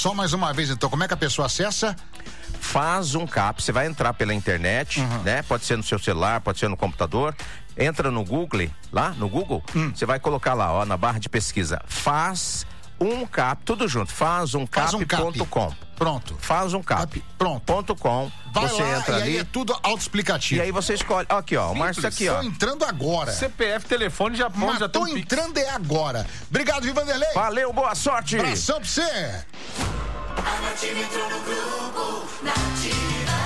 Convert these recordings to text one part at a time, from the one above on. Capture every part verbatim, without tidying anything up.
Só mais uma vez, então, como é que a pessoa acessa? Faz um cap, você vai entrar pela internet, uhum. né? Pode ser no seu celular, pode ser no computador. Entra no Google, lá no Google, hum. você vai colocar lá, ó, na barra de pesquisa, faz um cap, tudo junto, faz um cap ponto com. Pronto. Faz um cap. cap. Pronto. Ponto com. Vai você lá, entra e ali. Aí é tudo autoexplicativo. E aí você escolhe. Aqui, ó. O Márcio tá aqui, ó. Tô entrando agora. C P F, telefone, já pode, já tô entrando é agora. Obrigado, Viu, Vanderlei. Valeu, boa sorte. Abração pra você. A Nativa entrou no grupo, Nativa.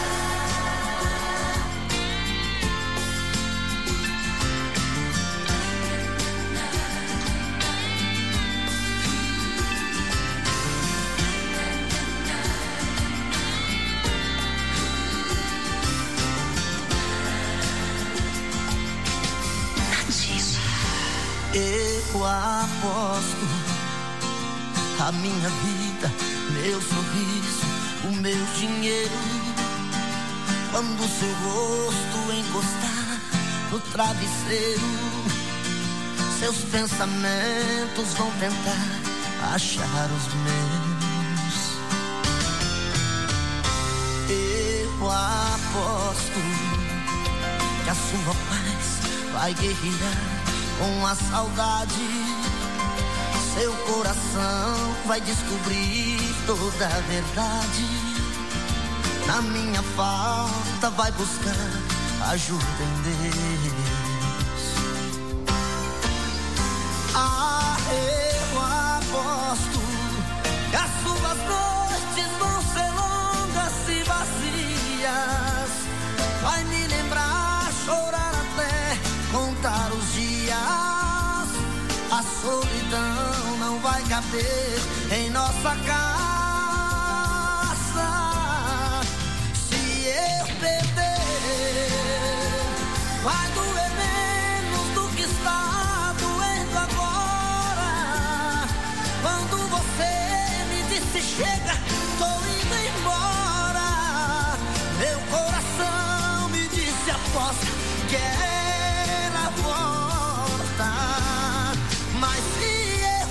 Eu aposto a minha vida, meu sorriso, o meu dinheiro. Quando seu rosto encostar no travesseiro, seus pensamentos vão tentar achar os meus. Eu aposto que a sua paz vai guerrear com a saudade. Seu coração vai descobrir toda a verdade. Na minha falta vai buscar ajuda em Deus. Ah, eu aposto que as suas noites vão ser longas e vazias. Vai me lembrar, chorar até contar os dias. A solidão não vai caber em nossa casa. Se eu perder, vai doer menos do que está doendo agora. Quando você me disse chega, tô indo embora, meu coração me disse aposta que ela volta. Mas se eu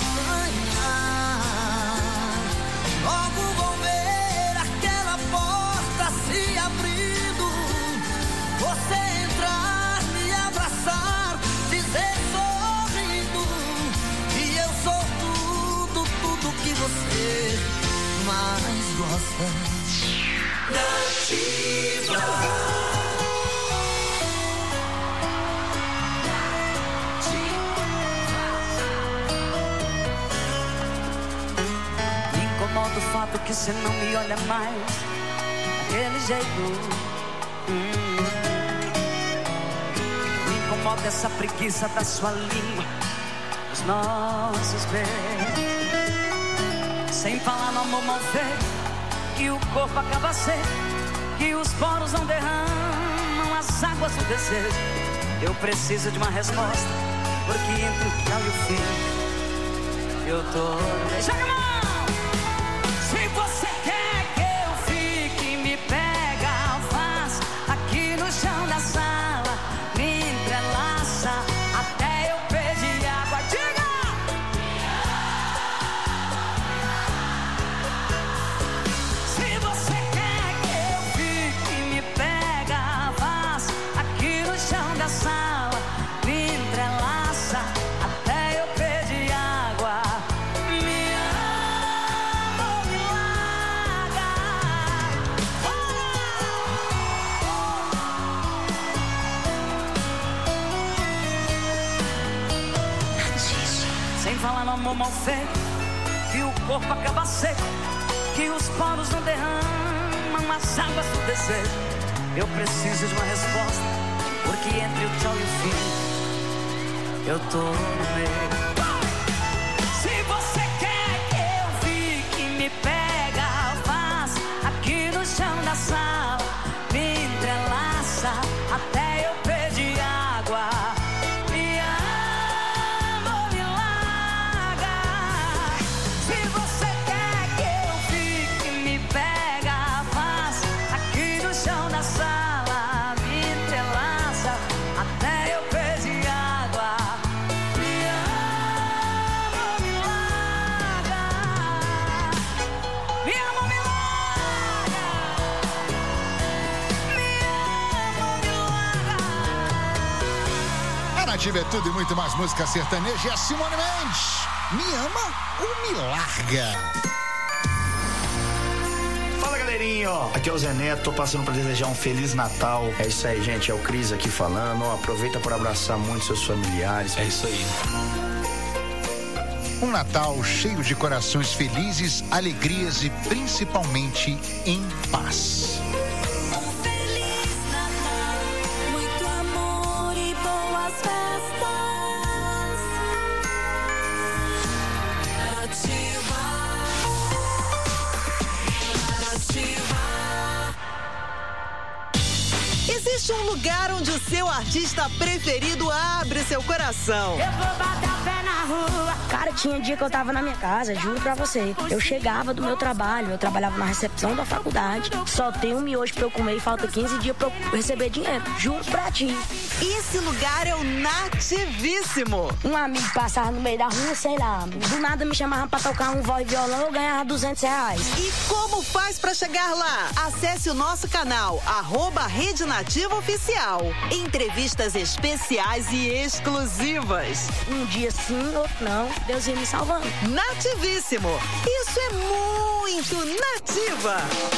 ganhar, logo vou ver aquela porta se abrindo. Você entrar, me abraçar, dizer sorrindo que eu sou tudo, tudo que você mais gosta. Nativa. Do fato que você não me olha mais daquele jeito. hum. Me incomoda essa preguiça da sua língua, os nossos beijos. Sem falar no amor mal feito, que o corpo acaba seco, que os poros não derramam as águas do desejo. Eu preciso de uma resposta, porque entre o tchau e o fim eu tô... Joga a mão! Se você quer que eu fique, me pega, faz aqui no chão da sala, me entrelaça até eu pedir água. Diga! Se você quer que eu fique, me pega, faz aqui no chão da sala, me entrelaça até eu pedir água. Fala no amor mal feito, que o corpo acaba seco, que os poros não derramam as águas do desejo. Eu preciso de uma resposta, porque entre o tchau e o fim eu tô no meio. Se você quer que eu fique, me pega, faz aqui no chão da sala, me entrelaça até eu pedir água. Sala, me entrelaça até eu pedir água. Me ama. Nativa é tudo e muito mais música sertaneja. E a Simone Mendes, me ama ou me larga? Fala, galerinha, ó. Aqui é o Zé Neto, tô passando pra desejar um Feliz Natal. É isso aí, gente, é o Cris aqui falando, ó. Aproveita para abraçar muito seus familiares. É isso aí. Um Natal cheio de corações felizes, alegrias e principalmente em paz. Um Feliz Natal, muito amor e boas festas. Nativa. Nativa. Existe um lugar onde o seu artista preferido abre seu coração. Eu vou bater o pé na rua. Cara, tinha dia que eu tava na minha casa, juro pra você. Eu chegava do meu trabalho, eu trabalhava na recepção da faculdade. Só tem um miojo pra eu comer e falta quinze dias pra eu receber dinheiro. Juro pra ti. Esse lugar é o Nativíssimo. Um amigo passava no meio da rua, sei lá, do nada me chamava pra tocar um voz e violão, eu ganhava duzentos reais. E como faz pra chegar lá? Acesse o nosso canal, arroba Rede Nativa Oficial. Entrevistas especiais e exclusivas. Um dia sim, outro não, Deus ia me salvando. Nativíssimo. Isso é muito Nativa.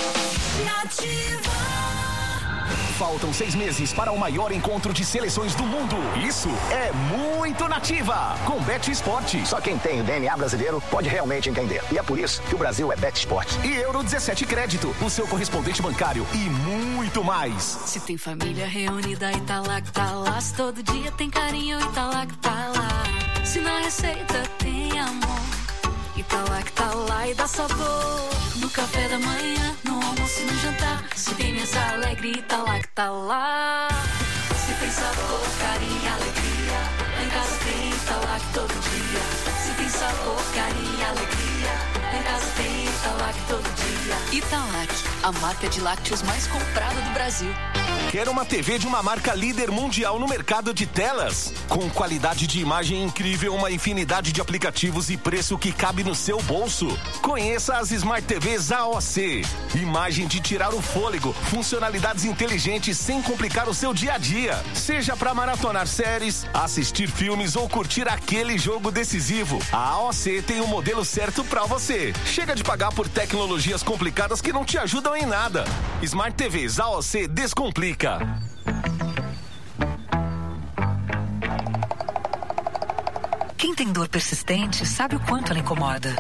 Nativa. Faltam seis meses para o maior encontro de seleções do mundo. Isso é muito Nativa. Com Bet Esporte. Só quem tem o D N A brasileiro pode realmente entender. E é por isso que o Brasil é Bet Esporte. E Euro dezessete Crédito, o seu correspondente bancário e muito mais. Se tem família reunida e tá lá que tá lá. Se todo dia tem carinho e tá lá que tá lá. Se na receita tem amor e tá lá que tá lá e dá sabor. No café da manhã, no almoço e no jantar. Se tem mesa alegre e tá lá que tá lá. Se tem sabor, carinho e alegria, lá em casa tem e tá lá que todo dia. Se tem sabor, carinho e alegria, lá em casa tem e tá lá que todo dia. Italac, a marca de lácteos mais comprada do Brasil. Quer uma T V de uma marca líder mundial no mercado de telas? Com qualidade de imagem incrível, uma infinidade de aplicativos e preço que cabe no seu bolso. Conheça as Smart T Vs A O C. Imagem de tirar o fôlego, funcionalidades inteligentes sem complicar o seu dia a dia. Seja para maratonar séries, assistir filmes ou curtir aquele jogo decisivo, a A O C tem o modelo certo para você. Chega de pagar por tecnologias complicadas que não te ajudam em nada. Smart T Vs A O C descomplica. Quem tem dor persistente sabe o quanto ela incomoda.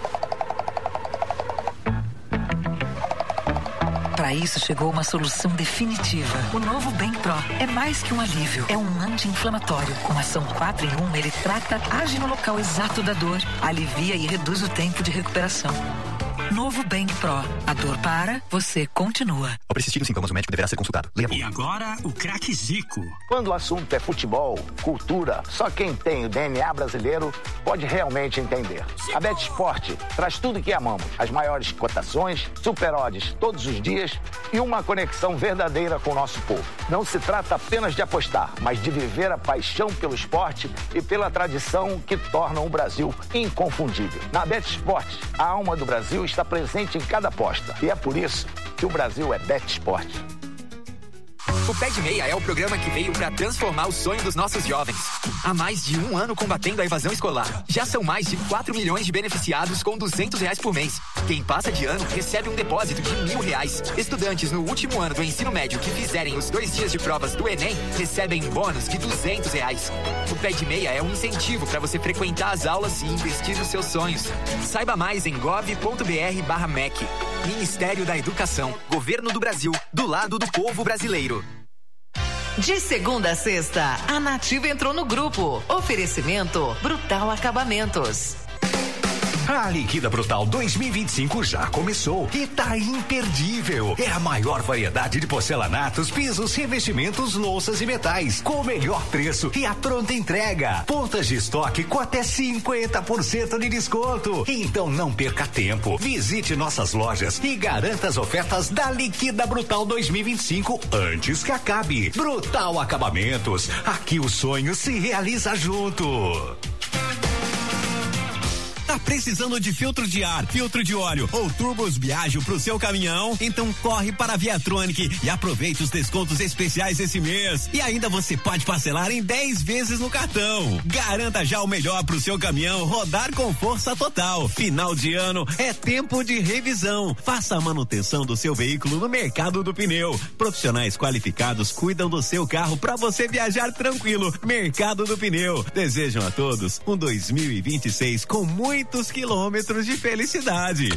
Para isso chegou uma solução definitiva. O novo Bem Pro é mais que um alívio, é um anti-inflamatório. Com ação quatro em um, ele trata, age no local exato da dor, alivia e reduz o tempo de recuperação. Novo Bem Pro. A dor para, você continua. Ao persistir os sintomas, o médico deverá ser consultado. Leia e agora, o craque Zico. Quando o assunto é futebol, cultura, só quem tem o D N A brasileiro pode realmente entender. A Bet Esporte traz tudo que amamos. As maiores cotações, super odds todos os dias e uma conexão verdadeira com o nosso povo. Não se trata apenas de apostar, mas de viver a paixão pelo esporte e pela tradição que tornam o Brasil inconfundível. Na Bet Esporte, a alma do Brasil está presente em cada aposta. E é por isso que o Brasil é Bet Esporte. O Pé de Meia é o programa que veio para transformar o sonho dos nossos jovens. Há mais de um ano combatendo a evasão escolar. Já são mais de quatro milhões de beneficiados com duzentos reais por mês. Quem passa de ano recebe um depósito de mil reais. Estudantes no último ano do ensino médio que fizerem os dois dias de provas do Enem recebem um bônus de duzentos reais. O Pé de Meia é um incentivo para você frequentar as aulas e investir nos seus sonhos. Saiba mais em gov ponto br barra M E C. Ministério da Educação. Governo do Brasil. Do lado do povo brasileiro. De segunda a sexta, a Nativa entrou no grupo. Oferecimento Brutal Acabamentos. A Liquida Brutal dois mil e vinte e cinco já começou e tá imperdível. É a maior variedade de porcelanatos, pisos, revestimentos, louças e metais, com o melhor preço e a pronta entrega. Pontas de estoque com até cinquenta por cento de desconto. Então não perca tempo. Visite nossas lojas e garanta as ofertas da Liquida Brutal dois mil e vinte e cinco antes que acabe. Brutal Acabamentos. Aqui o sonho se realiza junto. Tá precisando de filtro de ar, filtro de óleo ou turbos Biagio pro seu caminhão? Então corre para a Viatronic e aproveite os descontos especiais esse mês. E ainda você pode parcelar em dez vezes no cartão. Garanta já o melhor pro seu caminhão rodar com força total. Final de ano é tempo de revisão. Faça a manutenção do seu veículo no Mercado do Pneu. Profissionais qualificados cuidam do seu carro para você viajar tranquilo. Mercado do Pneu. Desejam a todos um dois mil e vinte e seis com muitos quilômetros de felicidade.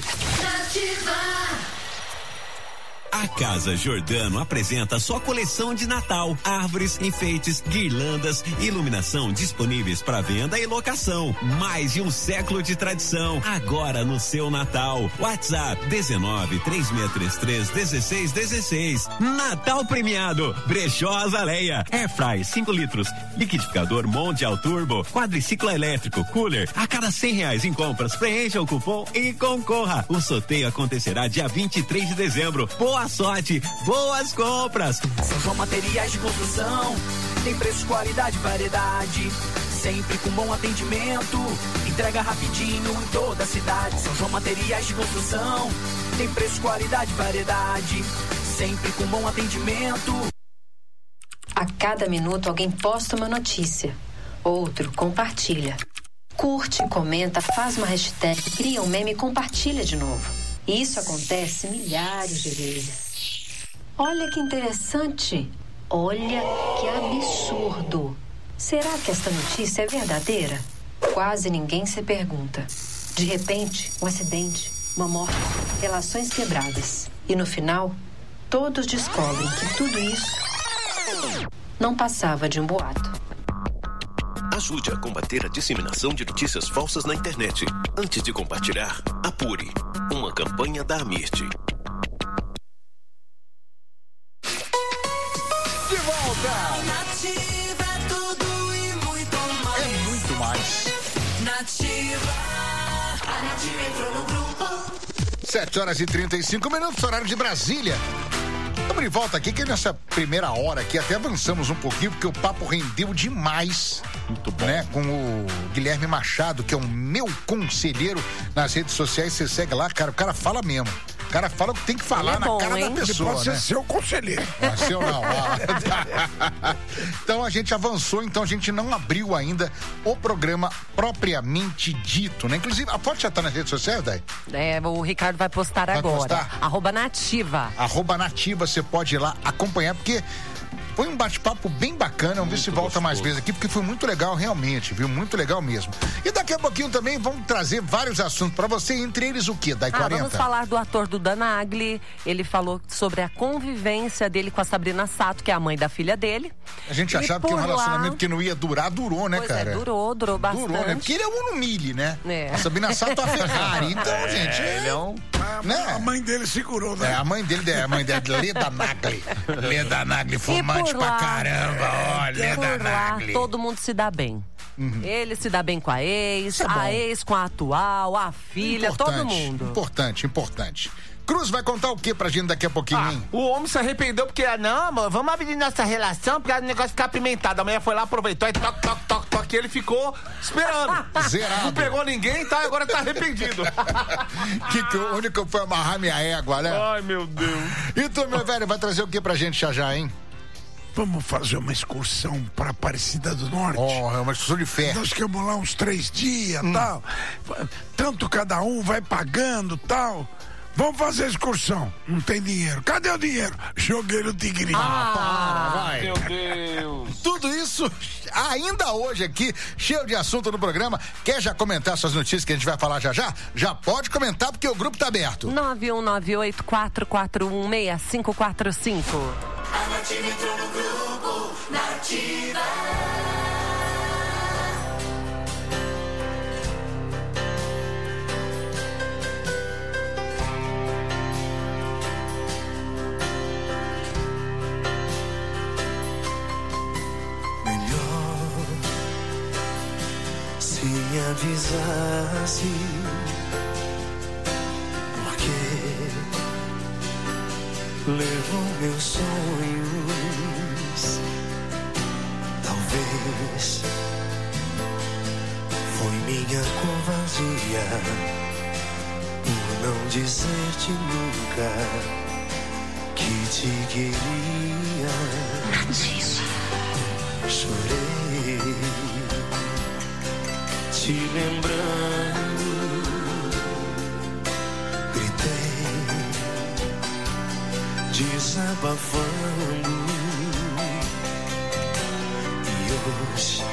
A Casa Giordano apresenta sua coleção de Natal, árvores, enfeites, guirlandas, iluminação disponíveis para venda e locação. Mais de um século de tradição, agora no seu Natal. WhatsApp dezenove, três seis três três, dezesseis dezesseis. Natal premiado, Brechó Azaleia, Airfry cinco litros, liquidificador Mondial Turbo, quadriciclo elétrico, cooler. A cada cem reais em compras, preencha o cupom e concorra. O sorteio acontecerá dia vinte e três de dezembro. Boa sorte, boas compras. São João Materiais de Construção, tem preço, qualidade, variedade, sempre com bom atendimento, entrega rapidinho em toda a cidade. São João Materiais de Construção, tem preço, qualidade, variedade, sempre com bom atendimento. A cada minuto alguém posta uma notícia, outro compartilha, curte, comenta, faz uma hashtag, cria um meme e compartilha de novo. Isso acontece milhares de vezes. Olha que interessante. Olha que absurdo. Será que esta notícia é verdadeira? Quase ninguém se pergunta. De repente, um acidente, uma morte, relações quebradas. E no final, todos descobrem que tudo isso não passava de um boato. Ajude a combater a disseminação de notícias falsas na internet. Antes de compartilhar, apure. Uma campanha da Amirte. De volta! Nativa é tudo e muito mais. É muito mais. Nativa. A Nativa entrou no grupo. sete horas e trinta e cinco minutos, horário de Brasília. Estamos de volta aqui, que nessa primeira hora aqui até avançamos um pouquinho, porque o papo rendeu demais. Muito bom. Né? Com o Guilherme Machado, que é o meu conselheiro nas redes sociais. Você segue lá, cara, o cara fala mesmo. O cara fala o que tem que falar é na bom, cara hein? da pessoa, Ele pode né? ser seu conselheiro. Não é seu não. Então a gente avançou, então a gente não abriu ainda o programa propriamente dito, né? Inclusive, a foto já tá nas redes sociais, Dai? É, o Ricardo vai postar vai agora. Postar? Arroba Nativa. Arroba Nativa, você pode ir lá acompanhar, porque foi um bate-papo bem bacana. Vamos ver se volta gostoso. mais vezes aqui, porque foi muito legal realmente, viu? Muito legal mesmo. E daqui a pouquinho também vamos trazer vários assuntos pra você, entre eles o quê? Dai ah, quarenta? Vamos falar do ator do Danagli. Ele falou sobre a convivência dele com a Sabrina Sato, que é a mãe da filha dele. A gente achava que um relacionamento lá... que não ia durar, durou, né, pois cara? É, durou, durou bastante. Durou, né? Porque ele é um Uno Mille, né? É. A Sabrina Sato é a Ferrari. Então, é, gente... Ele é um... Né? A mãe dele segurou, né? É, a mãe dele, a mãe dele, Leda Nagli. Leda Nagli, fumante pra caramba. Olha, Leda Nagli. Todo mundo se dá bem. Uhum. Ele se dá bem com a ex, é a ex com a atual, a filha, importante, todo mundo. Importante, importante. Cruz vai contar o que pra gente daqui a pouquinho, ah, hein? O homem se arrependeu porque, não, amor, vamos abrir nossa relação porque o negócio fica apimentado. A mulher foi lá, aproveitou e toque, toque, toque, toque. Ele ficou esperando. Zerado. Não pegou ninguém, tá? Agora tá arrependido. que, que o único foi amarrar minha égua, né? Ai, meu Deus. E tu, meu velho, vai trazer o que pra gente já já, hein? Vamos fazer uma excursão para Aparecida do Norte. Oh, é uma excursão de fé. Nós queremos lá uns três dias, hum. tal. Tanto cada um vai pagando, tal. Vamos fazer a excursão. Não tem dinheiro. Cadê o dinheiro? Joguei no Tigrinho. Ah, para, vai. Meu Deus. Tudo isso ainda hoje aqui, cheio de assunto no programa. Quer já comentar suas notícias que a gente vai falar já já? Já pode comentar, porque o grupo tá aberto. nove um nove oito, quatro quatro um, seis cinco quatro cinco. A Nativa entrou no grupo, Nativa. Se me avisasse, porque levou meus sonhos. Talvez foi minha minha covardia por não dizer-te nunca que te queria. Chorei, te lembrando, gritei, desabafando. E hoje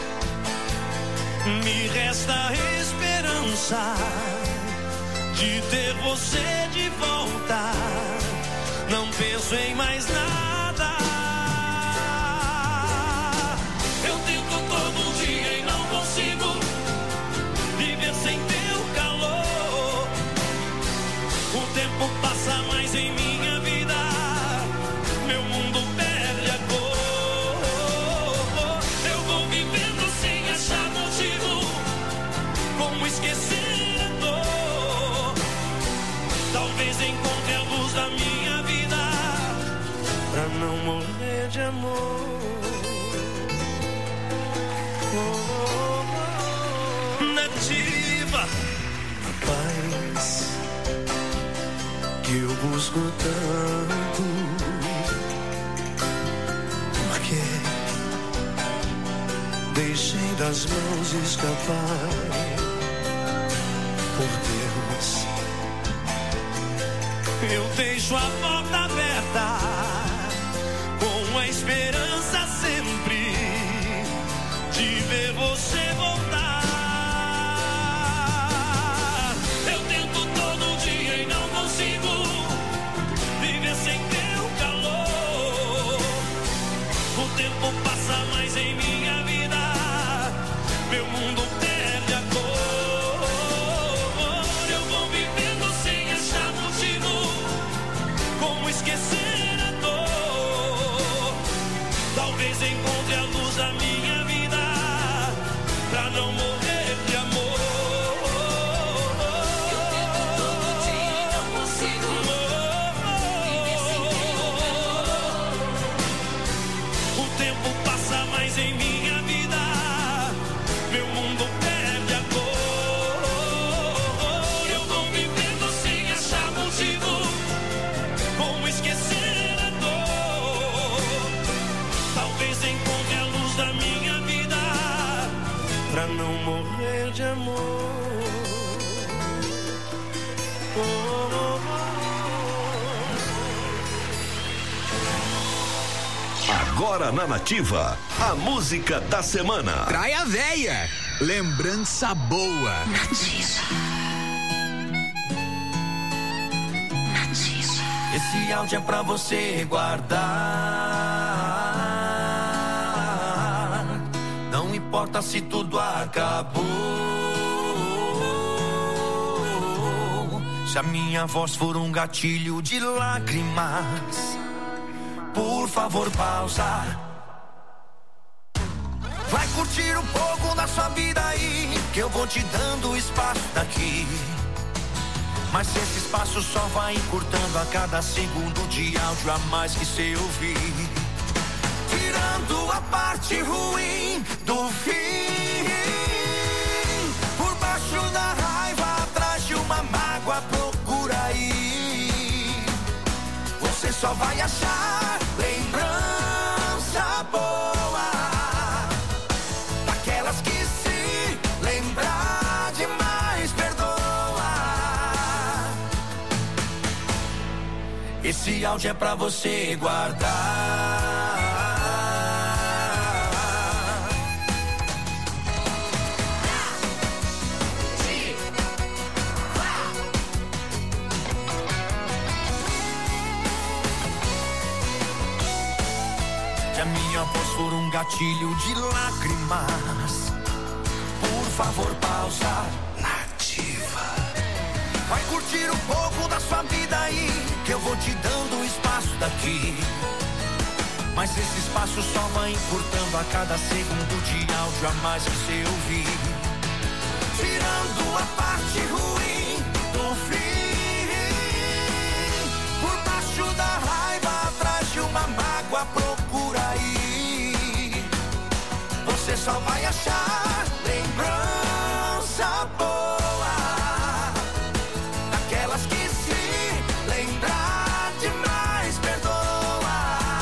me resta a esperança de ter você de volta. Não penso em mais nada. Eu tento todo dia e não consigo viver sem teu calor. O tempo passa mais em minha vida, meu mundo perde a cor. Eu vou vivendo sem achar motivo como esquecer a dor. Talvez encontre a luz da minha vida pra não morrer de amor. Nativa, a paz que eu busco tanto, porque deixei das mãos escapar. Por Deus, eu deixo a porta aberta com a esperança sempre de ver você voltar. Eu tento todo dia e não consigo viver sem teu calor. O tempo passa mais em minha vida, meu mundo perde a cor. Eu vou vivendo sem achar motivo como esquecer a dor. Talvez encontre a luz da minha vida pra não morrer de amor. Eu tento todo dia e não consigo viver sem teu calor. O tempo passa mais em minha vida, meu mundo perde a cor. Eu vou vivendo sem achar motivo como esquecer a dor. Talvez encontre a luz da minha vida pra não morrer de amor. Oh, oh, Agora na Nativa, a música da semana. Praia Véia, lembrança boa. Esse áudio é pra você guardar. Não importa se tudo acabou. Se a minha voz for um gatilho de lágrimas, por favor pausa. Vai curtir um pouco da sua vida aí, que eu vou te dando espaço daqui. Mas esse espaço só vai encurtando a cada segundo de áudio a mais que cê ouvir. Tirando a parte ruim do fim. Por baixo da raiva, atrás de uma mágoa, procura aí. Você só vai achar lembrança boa, daquelas que se lembrar demais perdoa. Esse áudio é pra você guardar. Se a minha voz for um gatilho de lágrimas, por favor pausa. Nativa. Vai curtir um pouco da sua vida aí, que eu vou te dando um espaço daqui. Mas esse espaço só vai encurtando a cada segundo de áudio a mais que você ouvir. Tirando a parte ruim do fim. Por baixo da raiva, atrás de uma mágoa, procura aí. Você só vai achar lembrança lembrança boa, daquelas que se lembrar demais perdoa,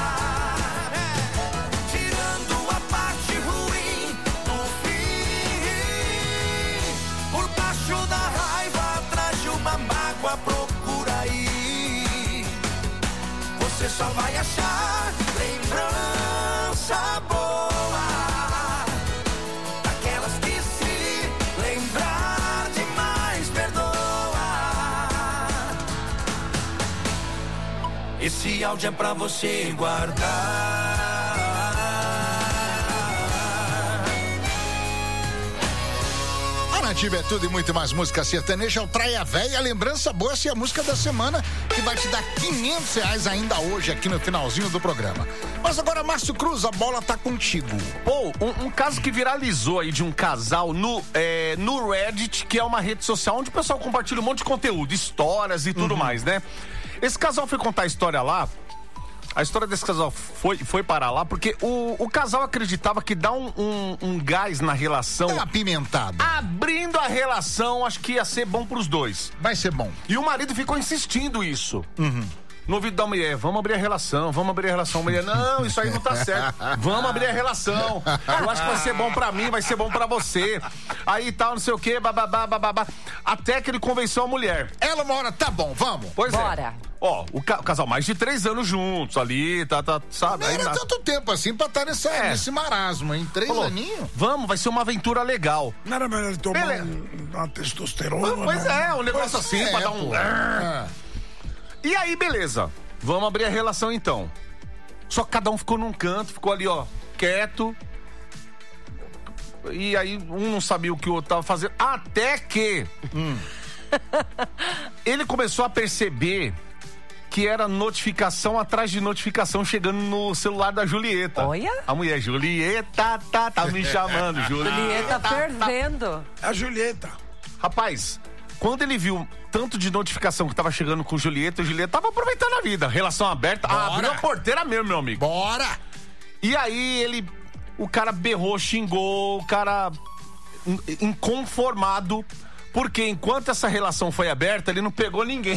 tirando a parte ruim do fim, por baixo da raiva, atrás de uma mágoa, procura aí, você só vai achar lembrança boa, daquelas que se lembrar demais perdoa. Esse áudio é pra você guardar. Nativa é tudo e muito mais música sertaneja, é o Traia Véia, lembrança boa, essa é a música da semana que vai te dar quinhentos reais ainda hoje aqui no finalzinho do programa. Mas agora, Márcio Cruz, a bola tá contigo. Pô, um, um caso que viralizou aí de um casal no, é, no Reddit, que é uma rede social onde o pessoal compartilha um monte de conteúdo, histórias e tudo uhum. mais, né? Esse casal foi contar a história lá. A história desse casal foi, foi parar lá porque o, o casal acreditava que dá um, um, um gás na relação. É apimentado. Abrindo a relação, acho que ia ser bom pros dois. Vai ser bom. E o marido ficou insistindo isso. Uhum. No ouvido da mulher, vamos abrir a relação, vamos abrir a relação. A mulher, não, isso aí não tá certo. Vamos abrir a relação. Eu acho que vai ser bom pra mim, vai ser bom pra você. Aí tal, não sei o quê, bababá, bababá. Até que ele convenceu a mulher. Ela uma hora, tá bom, vamos. Pois Bora. é. Ó, o, ca- o casal mais de três anos juntos ali, tá, tá, sabe? Não Aí era na- tanto tempo assim pra estar nessa, É. nesse marasmo, hein? Três Falou, aninhos. vamos, vai ser uma aventura legal. Não era melhor ele tomar Beleza. um, uma testosterona? Pois é, um negócio Pois assim, é, pra dar um... pô. É. E aí, beleza. Vamos abrir a relação então. Só que cada um ficou num canto, ficou ali, ó, quieto. E aí, um não sabia o que o outro tava fazendo. Até que hum, ele começou a perceber que era notificação atrás de notificação chegando no celular da Julieta. Olha. A mulher, Julieta, tá, tá me chamando, Julieta. Julieta fervendo. A Julieta. Rapaz, quando ele viu tanto de notificação que tava chegando com Julieta, o Julieta tava aproveitando a vida. Relação aberta, Bora. abriu a porteira mesmo, meu amigo. Bora! E aí ele, o cara berrou, xingou, o cara in- inconformado, porque enquanto essa relação foi aberta, ele não pegou ninguém.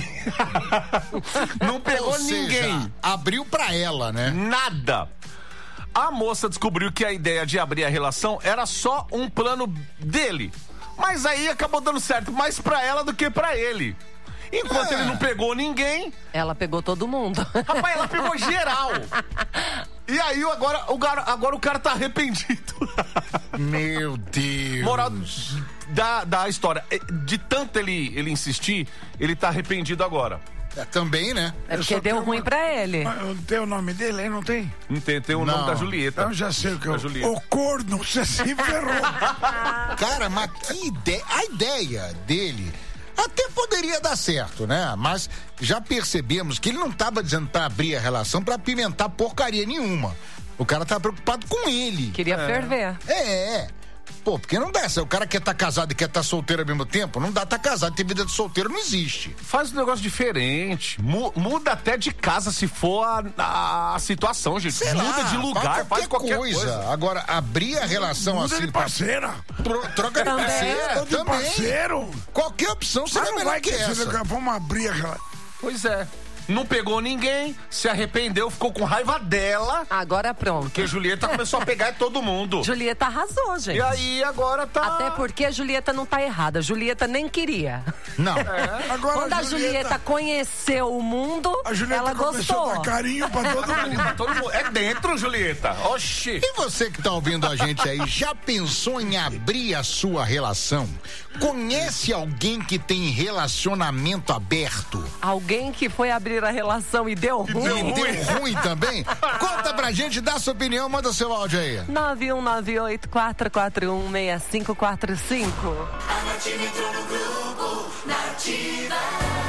Não pegou Ou seja, ninguém. abriu pra ela, né? Nada. A moça descobriu que a ideia de abrir a relação era só um plano dele. Mas aí acabou dando certo mais pra ela do que pra ele. Enquanto É. ele não pegou ninguém, Ela pegou todo mundo. rapaz, ela pegou geral. E aí agora o cara, agora o cara tá arrependido. Meu Deus. Moral da, da história, de tanto ele, ele insistir, ele tá arrependido agora. É, também, né? É porque deu ruim pra ele. Mas tem o nome dele aí, não tem? Não tem, tem o Não. nome da Julieta. Eu já sei o que Da eu... Julieta. O corno, você se ferrou. Cara, mas que ideia. A ideia dele até poderia dar certo, né? Mas já percebemos que ele não tava dizendo pra abrir a relação pra apimentar porcaria nenhuma. O cara tá preocupado com ele. Queria É. ferver. É, é. Pô, porque não dá. Se o cara quer estar casado e quer estar solteiro ao mesmo tempo, não dá estar casado. Ter vida de solteiro não existe. Faz um negócio diferente. Mu- muda até de casa se for a, a- a situação, gente. Sei muda lá, de lugar, faz qualquer coisa. Agora, abrir a relação Muda assim... de parceira. Tro- troca de Também. parceira, De também. parceiro. Qualquer opção seria Mas não melhor vai que que essa. vamos abrir aquela... Pois é. Não pegou ninguém, se arrependeu, ficou com raiva dela, Agora pronto. porque Julieta começou a pegar todo mundo. Julieta arrasou, gente. E aí agora tá... Até porque a Julieta não tá errada. A Julieta nem queria. Não. Agora Quando a Julieta conheceu o mundo, A Julieta ela começou gostou. a dar carinho pra todo Ali mundo. pra todo mundo. É dentro, Julieta. Oxi. E você que tá ouvindo a gente aí, já pensou em abrir a sua relação? Conhece alguém que tem relacionamento aberto? Alguém que foi abrir a relação e deu ruim. E deu ruim também? Conta pra gente, dá sua opinião, manda seu áudio aí. nove um nove oito, quatro quatro um, seis cinco quatro cinco. A Nativa entrou no grupo, Nativa.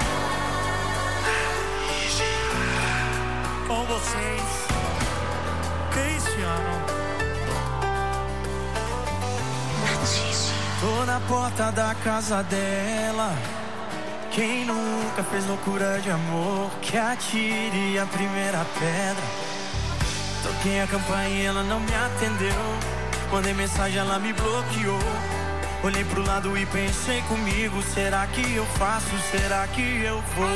Com vocês, Cristiano. Tô na porta da casa dela. Quem nunca fez loucura de amor, que atire a primeira pedra. Toquei a campainha, ela não me atendeu. Mandei mensagem, ela me bloqueou. Olhei pro lado e pensei comigo, será que eu faço, será que eu vou?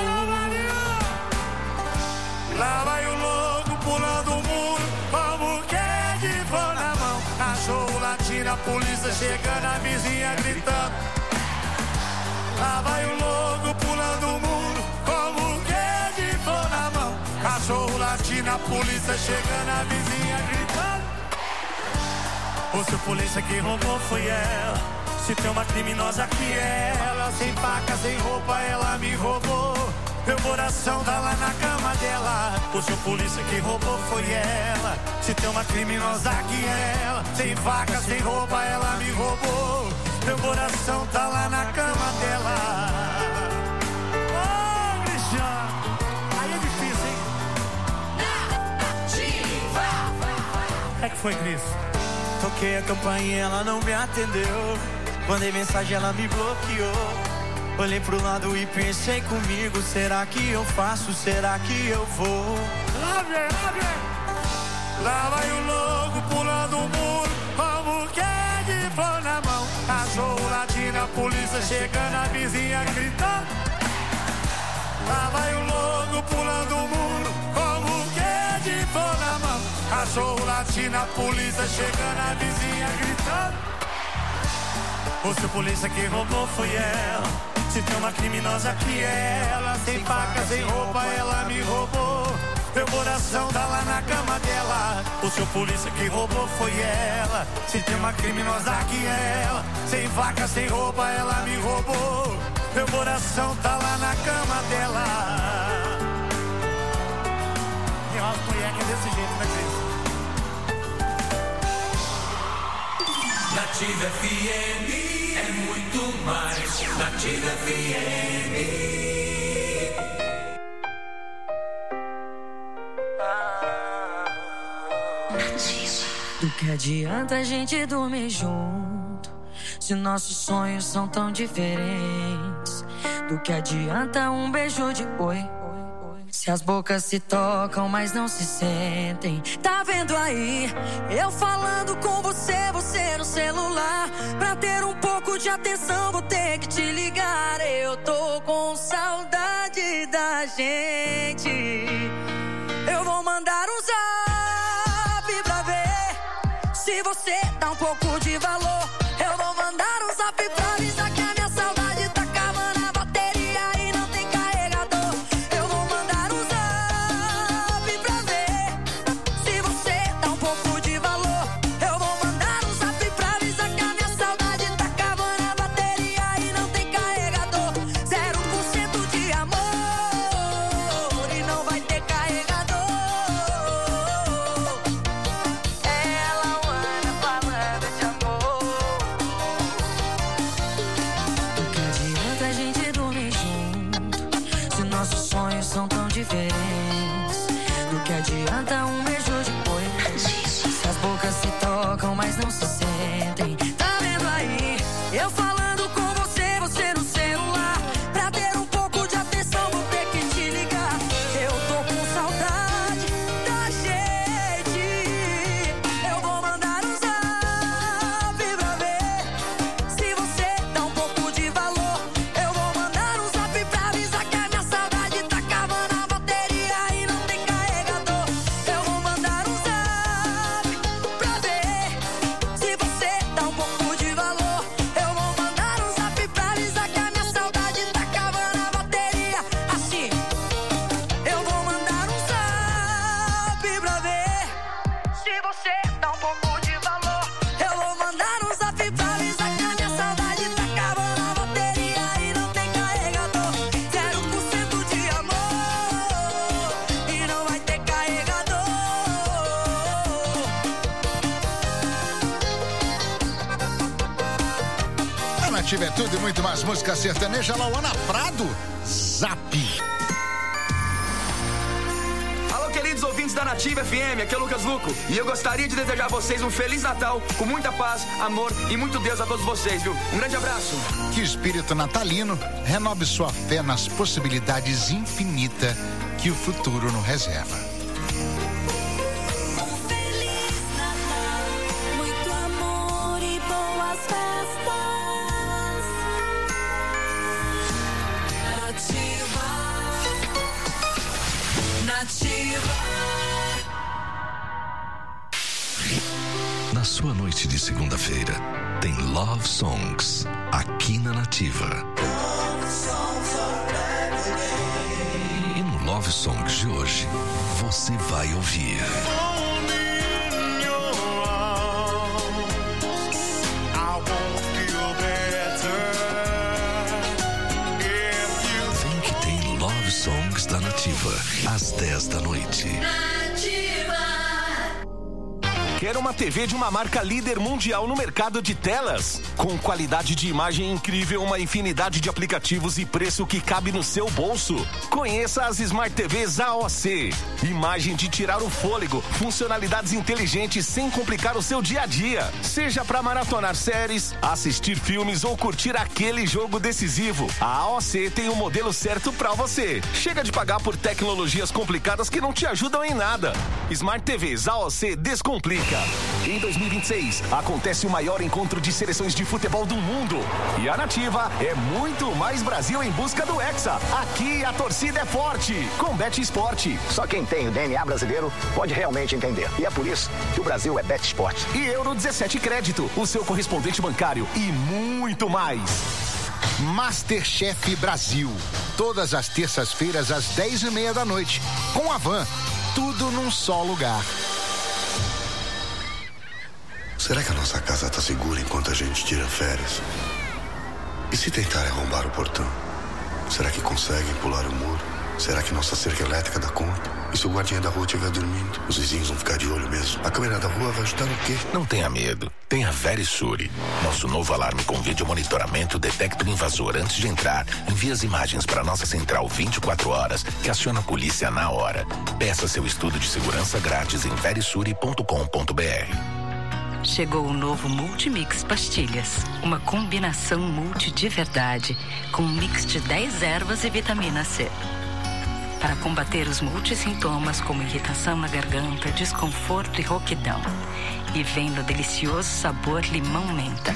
Lá vai o louco pulando o muro, como que é de pão na mão. Cachorro latindo, a polícia chegando, a vizinha gritando. Lá vai o louco pulando o muro, como que é de pão na mão. Cachorro latindo, a polícia chegando, a vizinha gritando. Ou se o polícia que roubou foi ela, se tem uma criminosa que é ela, sem faca, sem roupa, ela me roubou. Meu coração tá lá na cama dela. O seu polícia que roubou foi ela, se tem uma criminosa que é ela, sem faca, sem roupa, ela me roubou. Meu coração tá lá na cama dela. Ô, Cristiano, aí é difícil, hein? Nativa. É que foi, Cris? Toquei a campainha, ela não me atendeu. Mandei mensagem, ela me bloqueou. Olhei pro lado e pensei comigo, será que eu faço, será que eu vou? Lá vem, lá vem. Lá vai o louco pulando o muro, como que é de pão na mão. Cachorro latindo, a polícia chegando, a vizinha gritando. Lá vai o louco pulando o muro, como que é de pão na mão. Cachorro latindo, a polícia chegando, a vizinha gritando. Ou se o polícia que roubou foi ela, se tem uma criminosa que é ela, sem faca, sem roupa, ela me roubou. Meu coração tá lá na cama dela. O seu polícia que roubou foi ela, se tem uma criminosa que é ela, sem faca, sem roupa, ela me roubou. Meu coração tá lá na cama dela. E umas mulheres que é desse jeito, né, Cris? Nativa F M é muito mais. Nativa F M. Do que adianta a gente dormir junto, se nossos sonhos são tão diferentes? Do que adianta um beijo de oi, se as bocas se tocam, mas não se sentem? Tá vendo aí? Eu falando com você, você no celular. Pra ter um pouco de atenção, vou ter que te ligar. Eu tô com saudade da gente. Eu vou mandar um zap pra ver se você dá um pouco de valor. Eu vou mandar um zap pra avisar que a minha saudade tá acabando a bateria e não tem carregador. Eu vou mandar um zap pra ver se você dá um pouco de valor. Eu vou mandar um zap pra avisar que a minha saudade tá acabando a bateria e não tem carregador. Zero por cento de amor e não vai ter carregador. Ela anda falando de amor. Do que adianta a gente dormir junto, se nossos sonhos são tão diferentes? Do que adianta um beijo depois, se as bocas se tocam, mas não se sentem? Tá vendo aí? Eu falando com você, você no celular. Pra ter um pouco de atenção, vou ter que te ligar. Eu tô com saudade da gente. Eu vou mandar um zap pra ver se você dá um pouco de valor. Eu vou mandar um zap pra avisar que a minha saudade tá acabando a bateria e não tem carregador. Eu vou mandar um zap pra ver se você dá um pouco de valor. Eu vou mandar um zap pra avisar que a minha saudade tá acabando a bateria. Assim, eu vou mandar um zap pra ver se você dá um pouco de valor. Eu vou mandar um zap pra avisar que a minha saudade tá acabando a bateria e não tem carregador. Zero por cento de amor e não vai ter carregador. A Nativa é tudo e muito mais música sertaneja. Lauana Prado, Zap. Alô, queridos ouvintes da Nativa F M, aqui é o Lucas Luco. E eu gostaria de desejar a vocês um Feliz Natal, com muita paz, amor e muito Deus a todos vocês, viu? Um grande abraço. Que o espírito natalino renove sua fé nas possibilidades infinitas que o futuro nos reserva. Muito amor e boas festas. Na sua noite de segunda-feira, tem Love Songs, aqui na Nativa. E no Love Songs de hoje, você vai ouvir... Vem que tem Love Songs da Nativa, às dez da noite. Quer uma T V de uma marca líder mundial no mercado de telas? Com qualidade de imagem incrível, uma infinidade de aplicativos e preço que cabe no seu bolso. Conheça as Smart T Vs A O C. Imagem de tirar o fôlego, funcionalidades inteligentes sem complicar o seu dia a dia. Seja para maratonar séries, assistir filmes ou curtir aquele jogo decisivo, a A O C tem o modelo certo para você. Chega de pagar por tecnologias complicadas que não te ajudam em nada. Smart T Vs A O C descomplica. Em dois mil e vinte e seis, acontece o maior encontro de seleções de futebol do mundo. E a Nativa é muito mais Brasil em busca do Hexa. Aqui a torcida é forte. Com Bet Esporte. Só quem tem o D N A brasileiro pode realmente entender. E é por isso que o Brasil é Bet Esporte. E Euro dezessete Crédito, o seu correspondente bancário. E muito mais. Masterchef Brasil. Todas as terças-feiras às dez e meia da noite. Com a Van. Tudo num só lugar. Será que a nossa casa está segura enquanto a gente tira férias? E se tentarem arrombar o portão? Será que conseguem pular o muro? Será que nossa cerca elétrica dá conta? E se o guardinha da rua estiver dormindo? Os vizinhos vão ficar de olho mesmo. A câmera da rua vai ajudar o quê? Não tenha medo. Tenha Verisure. Nosso novo alarme com vídeo monitoramento detecta o invasor antes de entrar. Envia as imagens para nossa central vinte e quatro horas, que aciona a polícia na hora. Peça seu estudo de segurança grátis em verisure ponto com ponto b r. Chegou o novo Multimix Pastilhas. Uma combinação multi de verdade, com um mix de dez ervas e vitamina C. Para combater os multissintomas como irritação na garganta, desconforto e rouquidão. E vem no delicioso sabor limão-menta.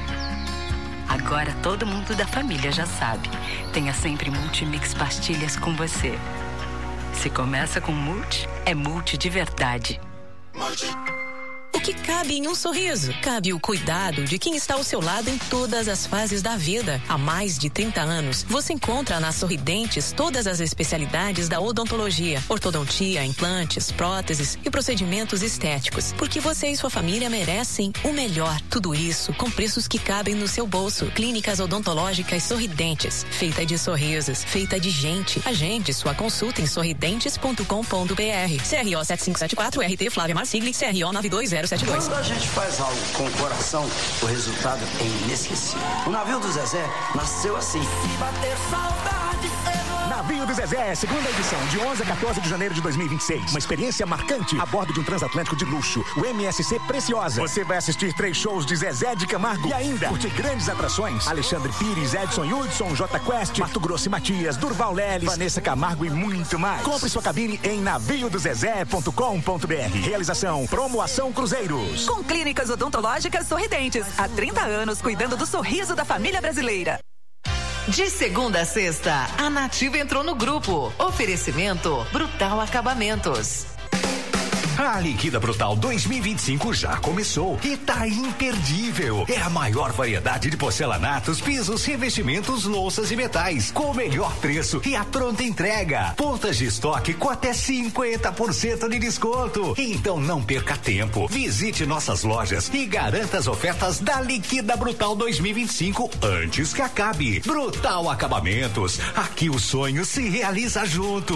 Agora todo mundo da família já sabe. Tenha sempre Multimix Pastilhas com você. Se começa com multi, é multi de verdade. Multi. O que cabe em um sorriso? Cabe o cuidado de quem está ao seu lado em todas as fases da vida. Há mais de trinta anos, você encontra na Sorridentes todas as especialidades da odontologia, ortodontia, implantes, próteses e procedimentos estéticos. Porque você e sua família merecem o melhor. Tudo isso com preços que cabem no seu bolso. Clínicas odontológicas Sorridentes. Feita de sorrisos, feita de gente. Agende sua consulta em sorridentes ponto com ponto b r. C R O sete cinco sete quatro, R T Flávia Marsigli, C R O nove dois zero. Quando a gente faz algo com o coração, o resultado é inesquecível. O navio do Zezé nasceu assim. Se bater saudade, Navio do Zezé, segunda edição, de onze a quatorze de janeiro de dois mil e vinte e seis. Uma experiência marcante a bordo de um transatlântico de luxo, o M S C Preciosa. Você vai assistir três shows de Zezé de Camargo e ainda curtir grandes atrações: Alexandre Pires, Edson Hudson, J Quest, Mato Grosso e Matias, Durval Leles, Vanessa Camargo e muito mais. Compre sua cabine em navio do zezé ponto com ponto b r. Realização Promoação Cruzeiros. Com clínicas odontológicas Sorridentes. Há trinta anos cuidando do sorriso da família brasileira. De segunda a sexta, a Nativa entrou no grupo. Oferecimento Brutal Acabamentos. A Liquida Brutal dois mil e vinte e cinco já começou e tá imperdível. É a maior variedade de porcelanatos, pisos, revestimentos, louças e metais, com o melhor preço e a pronta entrega. Pontas de estoque com até cinquenta por cento de desconto. Então não perca tempo. Visite nossas lojas e garanta as ofertas da Liquida Brutal dois mil e vinte e cinco antes que acabe. Brutal Acabamentos. Aqui o sonho se realiza junto.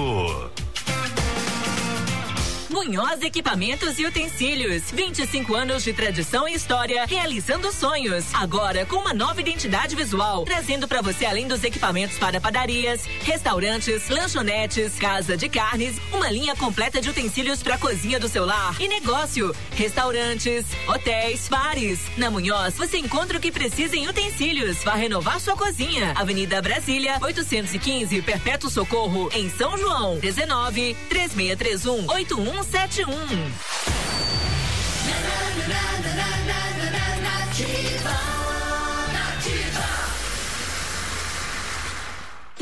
Munhoz Equipamentos e Utensílios. vinte e cinco anos de tradição e história, realizando sonhos. Agora com uma nova identidade visual, trazendo para você, além dos equipamentos para padarias, restaurantes, lanchonetes, casa de carnes, uma linha completa de utensílios para a cozinha do seu lar e negócio, restaurantes, hotéis, bares. Na Munhoz você encontra o que precisa em utensílios. Vá renovar sua cozinha. Avenida Brasília, oitocentos e quinze, Perpétuo Socorro, em São João. dezenove, três seis três um, oito um sete um.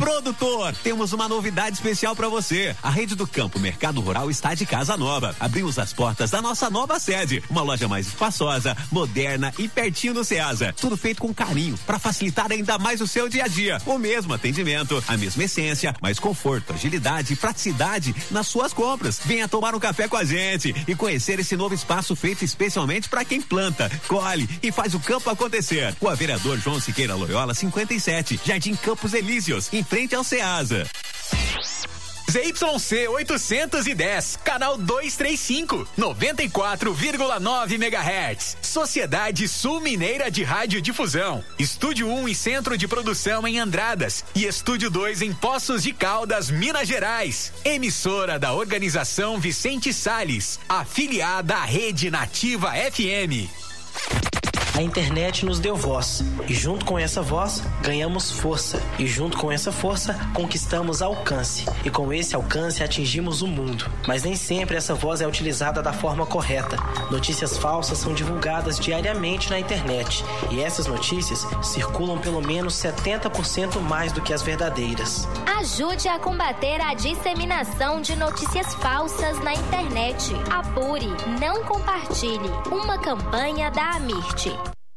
Produtor, temos uma novidade especial para você. A Rede do Campo Mercado Rural está de casa nova. Abrimos as portas da nossa nova sede. Uma loja mais espaçosa, moderna e pertinho do Ceasa. Tudo feito com carinho para facilitar ainda mais o seu dia a dia. O mesmo atendimento, a mesma essência, mais conforto, agilidade e praticidade nas suas compras. Venha tomar um café com a gente e conhecer esse novo espaço feito especialmente para quem planta, colhe e faz o campo acontecer. Rua Vereador João Siqueira Loyola cinquenta e sete, Jardim Campos Elíseos, em frente ao Ceasa. Z Y C oitocentos e dez, canal duzentos e trinta e cinco, noventa e quatro vírgula nove megahertz. Sociedade Sul Mineira de Radiodifusão. Estúdio um e Centro de Produção em Andradas e Estúdio dois em Poços de Caldas, Minas Gerais. Emissora da Organização Vicente Salles, afiliada à Rede Nativa F M. A internet nos deu voz e junto com essa voz ganhamos força e junto com essa força conquistamos alcance e com esse alcance atingimos o mundo. Mas nem sempre essa voz é utilizada da forma correta. Notícias falsas são divulgadas diariamente na internet e essas notícias circulam pelo menos setenta por cento mais do que as verdadeiras. Ajude a combater a disseminação de notícias falsas na internet. Apure, não compartilhe. Uma campanha da Amirte.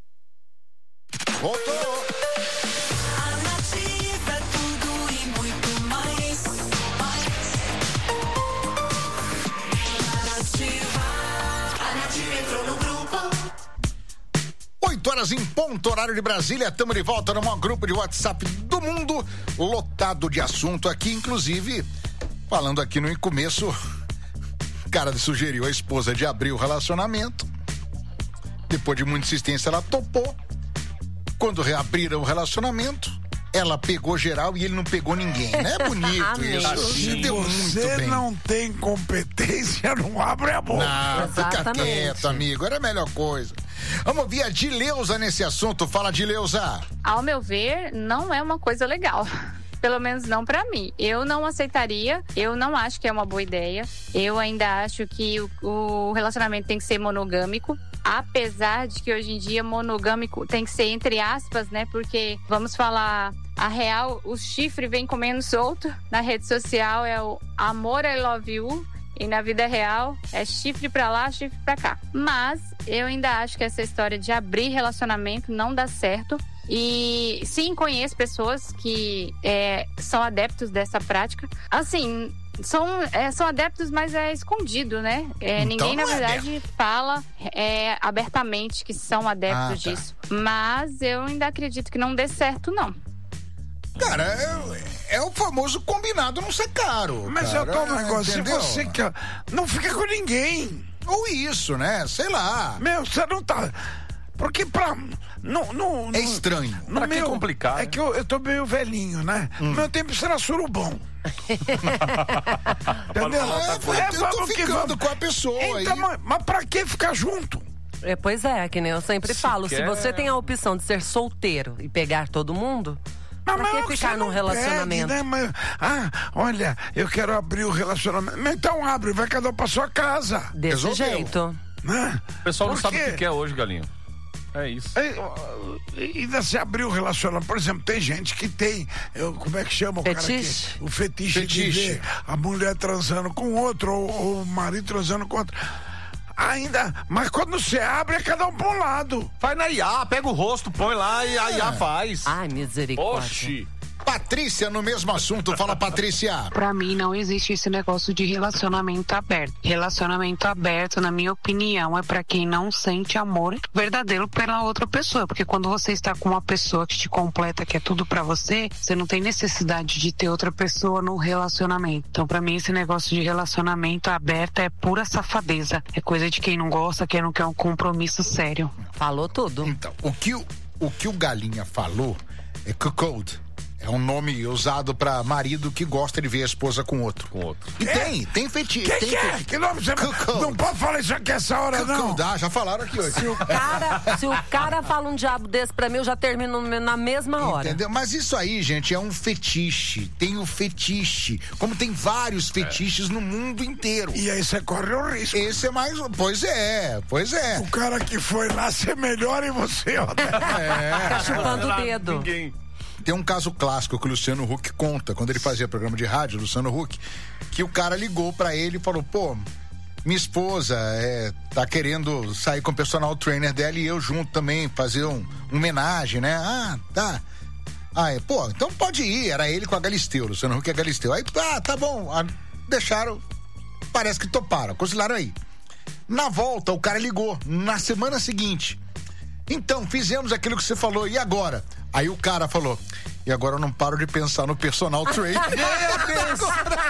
Voltou! A Nativa é tudo e muito mais. A Nativa, a Nativa entrou no grupo. oito horas em ponto, horário de Brasília. Estamos de volta no maior grupo de WhatsApp do mundo, lotado de assunto aqui, inclusive, falando aqui no começo, o cara sugeriu a esposa de abrir o relacionamento. Depois de muita insistência, ela topou. Quando reabriram o relacionamento, ela pegou geral e ele não pegou ninguém, né? É bonito isso. Se deu muito você bem. não tem competência, não abre a boca. Não, fica quieto, amigo. Era a melhor coisa. Vamos ouvir a Dileuza nesse assunto. Fala, Dileuza. Ao meu ver, não é uma coisa legal. Pelo menos não pra mim. Eu não aceitaria, eu não acho que é uma boa ideia. Eu ainda acho que o, o relacionamento tem que ser monogâmico. Apesar de que hoje em dia monogâmico tem que ser entre aspas, né? Porque, vamos falar, a real, o chifre vem comendo solto. Na rede social é o amor, I love you. E na vida real é chifre pra lá, chifre pra cá. Mas eu ainda acho que essa história de abrir relacionamento não dá certo. E sim, conheço pessoas que é, são adeptos dessa prática. Assim, são, é, são adeptos, mas é escondido, né? É, então ninguém, na verdade, é fala é, abertamente que são adeptos ah, tá. disso. Mas eu ainda acredito que não dê certo, não. Cara, é, é o famoso combinado não ser caro. Mas cara, eu tô um negócio, se entendeu? você quer, não fica com ninguém. Ou isso, né? Sei lá. Meu, você não tá... Porque pra... Não, não, é estranho. No pra meu, que complicar? É que eu, eu tô meio velhinho, né? Hum. No meu tempo isso era surubom. Entendeu? É, é, eu tô ficando com a pessoa então, aí. Mas, mas pra que ficar junto? É, pois é, que nem eu sempre se falo. quer... Se você tem a opção de ser solteiro e pegar todo mundo... Mas, pra mas que ficar num relacionamento? Pede, né? Mas, ah, olha, eu quero abrir o relacionamento. Então abre, vai cada um pra sua casa. Desse Resolveu. jeito. Né? O pessoal não sabe o que é hoje, Galinho. É isso. E ainda se abrir o relacionamento. Por exemplo, tem gente que tem. Eu, como é que chama o fetiche? cara que, o fetiche, fetiche de ver a mulher transando com outro ou, ou o marido transando com outro. Ainda, mas quando você abre, é cada um pra um lado. Vai na I A, pega o rosto, põe lá e a I A faz. Ai, misericórdia. Oxi. Patrícia, no mesmo assunto. Fala, Patrícia. Pra mim, não existe esse negócio de relacionamento aberto. Relacionamento aberto, na minha opinião, é pra quem não sente amor verdadeiro pela outra pessoa. Porque quando você está com uma pessoa que te completa, que é tudo pra você, você não tem necessidade de ter outra pessoa no relacionamento. Então, pra mim, esse negócio de relacionamento aberto é pura safadeza. É coisa de quem não gosta, quem não quer um compromisso sério. Falou tudo. Então, o que o, o, que o Galinha falou é cuckold. É um nome usado pra marido que gosta de ver a esposa com outro. Com outro. E tem, tem fetiche. Que tem que é? fetiche. Que nome você... Não pode falar isso aqui essa hora, não. Dá, já falaram aqui hoje. Se o cara, se o cara fala um diabo desse pra mim, eu já termino na mesma hora. Entendeu? Mas isso aí, gente, é um fetiche. Tem o fetiche. Como tem vários fetiches é. no mundo inteiro. E aí você corre o risco. Esse é mais... Pois é, pois é. O cara que foi lá ser melhor e você, ó. É. Tá chupando o dedo. Ninguém. tem um caso clássico que o Luciano Huck conta, quando ele fazia programa de rádio, Luciano Huck, que o cara ligou pra ele e falou, pô, minha esposa é, tá querendo sair com o personal trainer dela e eu junto também, fazer um, uma homenagem, né? Ah, tá. Ah, é, pô, então pode ir. Era ele com a Galisteu, o Luciano Huck é Galisteu. Aí, ah, tá bom. Ah, deixaram, parece que toparam, cochilaram aí. Na volta, o cara ligou, na semana seguinte. Então, fizemos aquilo que você falou, e agora? Aí o cara falou, e agora eu não paro de pensar no personal trainer. Meu Deus!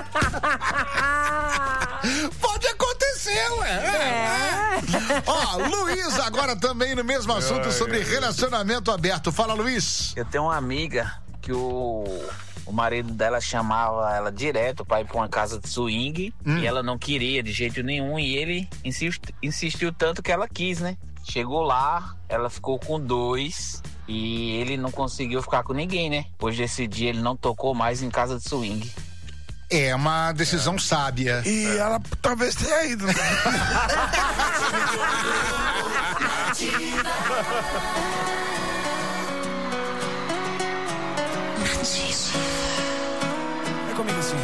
Pode acontecer, ué. É. Ó, Luiz, agora também no mesmo assunto sobre relacionamento aberto. Fala, Luiz. Eu tenho uma amiga que o, o marido dela chamava ela direto pra ir pra uma casa de swing hum. e ela não queria de jeito nenhum e ele insist, insistiu tanto que ela quis, né? Chegou lá, ela ficou com dois e ele não conseguiu ficar com ninguém, né? Depois desse dia ele não tocou mais em casa de swing. É uma decisão é. sábia. E é. ela talvez tenha ido. Né? É comigo assim.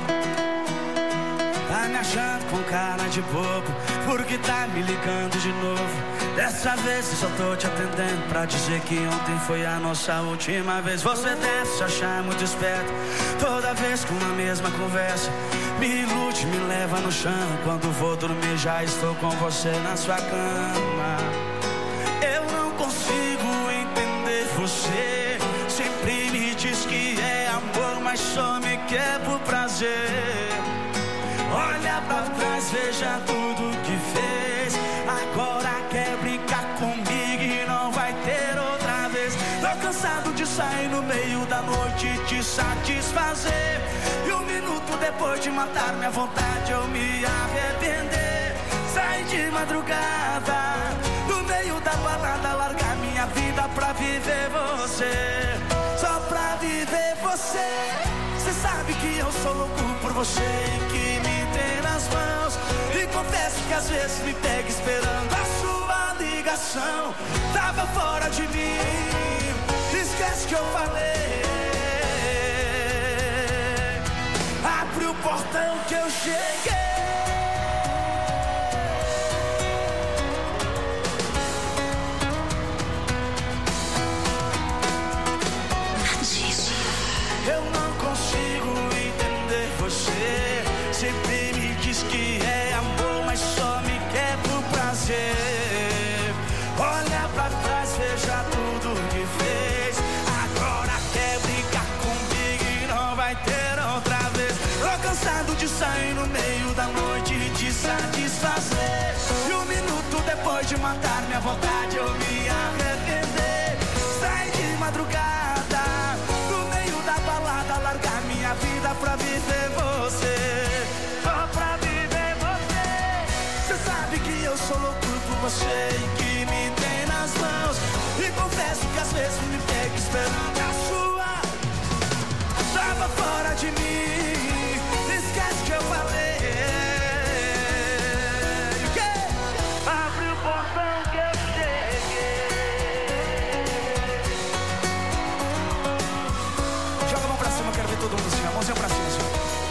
Tá me achando com cara de bobo, porque tá me ligando de novo. Dessa vez eu só tô te atendendo pra dizer que ontem foi a nossa última vez. Você deve se achar muito esperto, toda vez com a mesma conversa. Me ilude, me leva no chão. Quando vou dormir já estou com você na sua cama. Eu não consigo entender você. Sempre me diz que é amor, mas só me quer por prazer. Olha pra trás, veja tudo que fez. Agora quer brincar comigo e não vai ter outra vez. Tô cansado de sair no meio da noite e te satisfazer. E um minuto depois de matar minha vontade eu me arrepender. Sair de madrugada, no meio da balada, largar minha vida pra viver você. Só pra viver você. Cê sabe que eu sou louco por você e que me tem nas mãos. E confesso que às vezes me pega esperando a sua ligação. Tava fora de mim, esquece que eu falei. Abre o portão que eu cheguei. Eu não consigo entender você. Sempre me diz que é amor, mas só me quer por prazer. Olha pra trás, veja tudo que fez. Agora quer brincar comigo e não vai ter outra vez. Tô cansado de sair no meio da noite e te satisfazer. E um minuto depois de matar minha vontade eu me arrepender. Sai de madrugada, largar minha vida pra viver você. Só pra viver você. Cê sabe que eu sou louco por você e que me tem nas mãos. E confesso que às vezes me pega esperando a sua. Tava fora de mim, esquece que eu falei. Abre o portão que eu cheguei. Joga a mão pra cima, eu quero ver todo mundo assim, a mãozinha pra cima assim.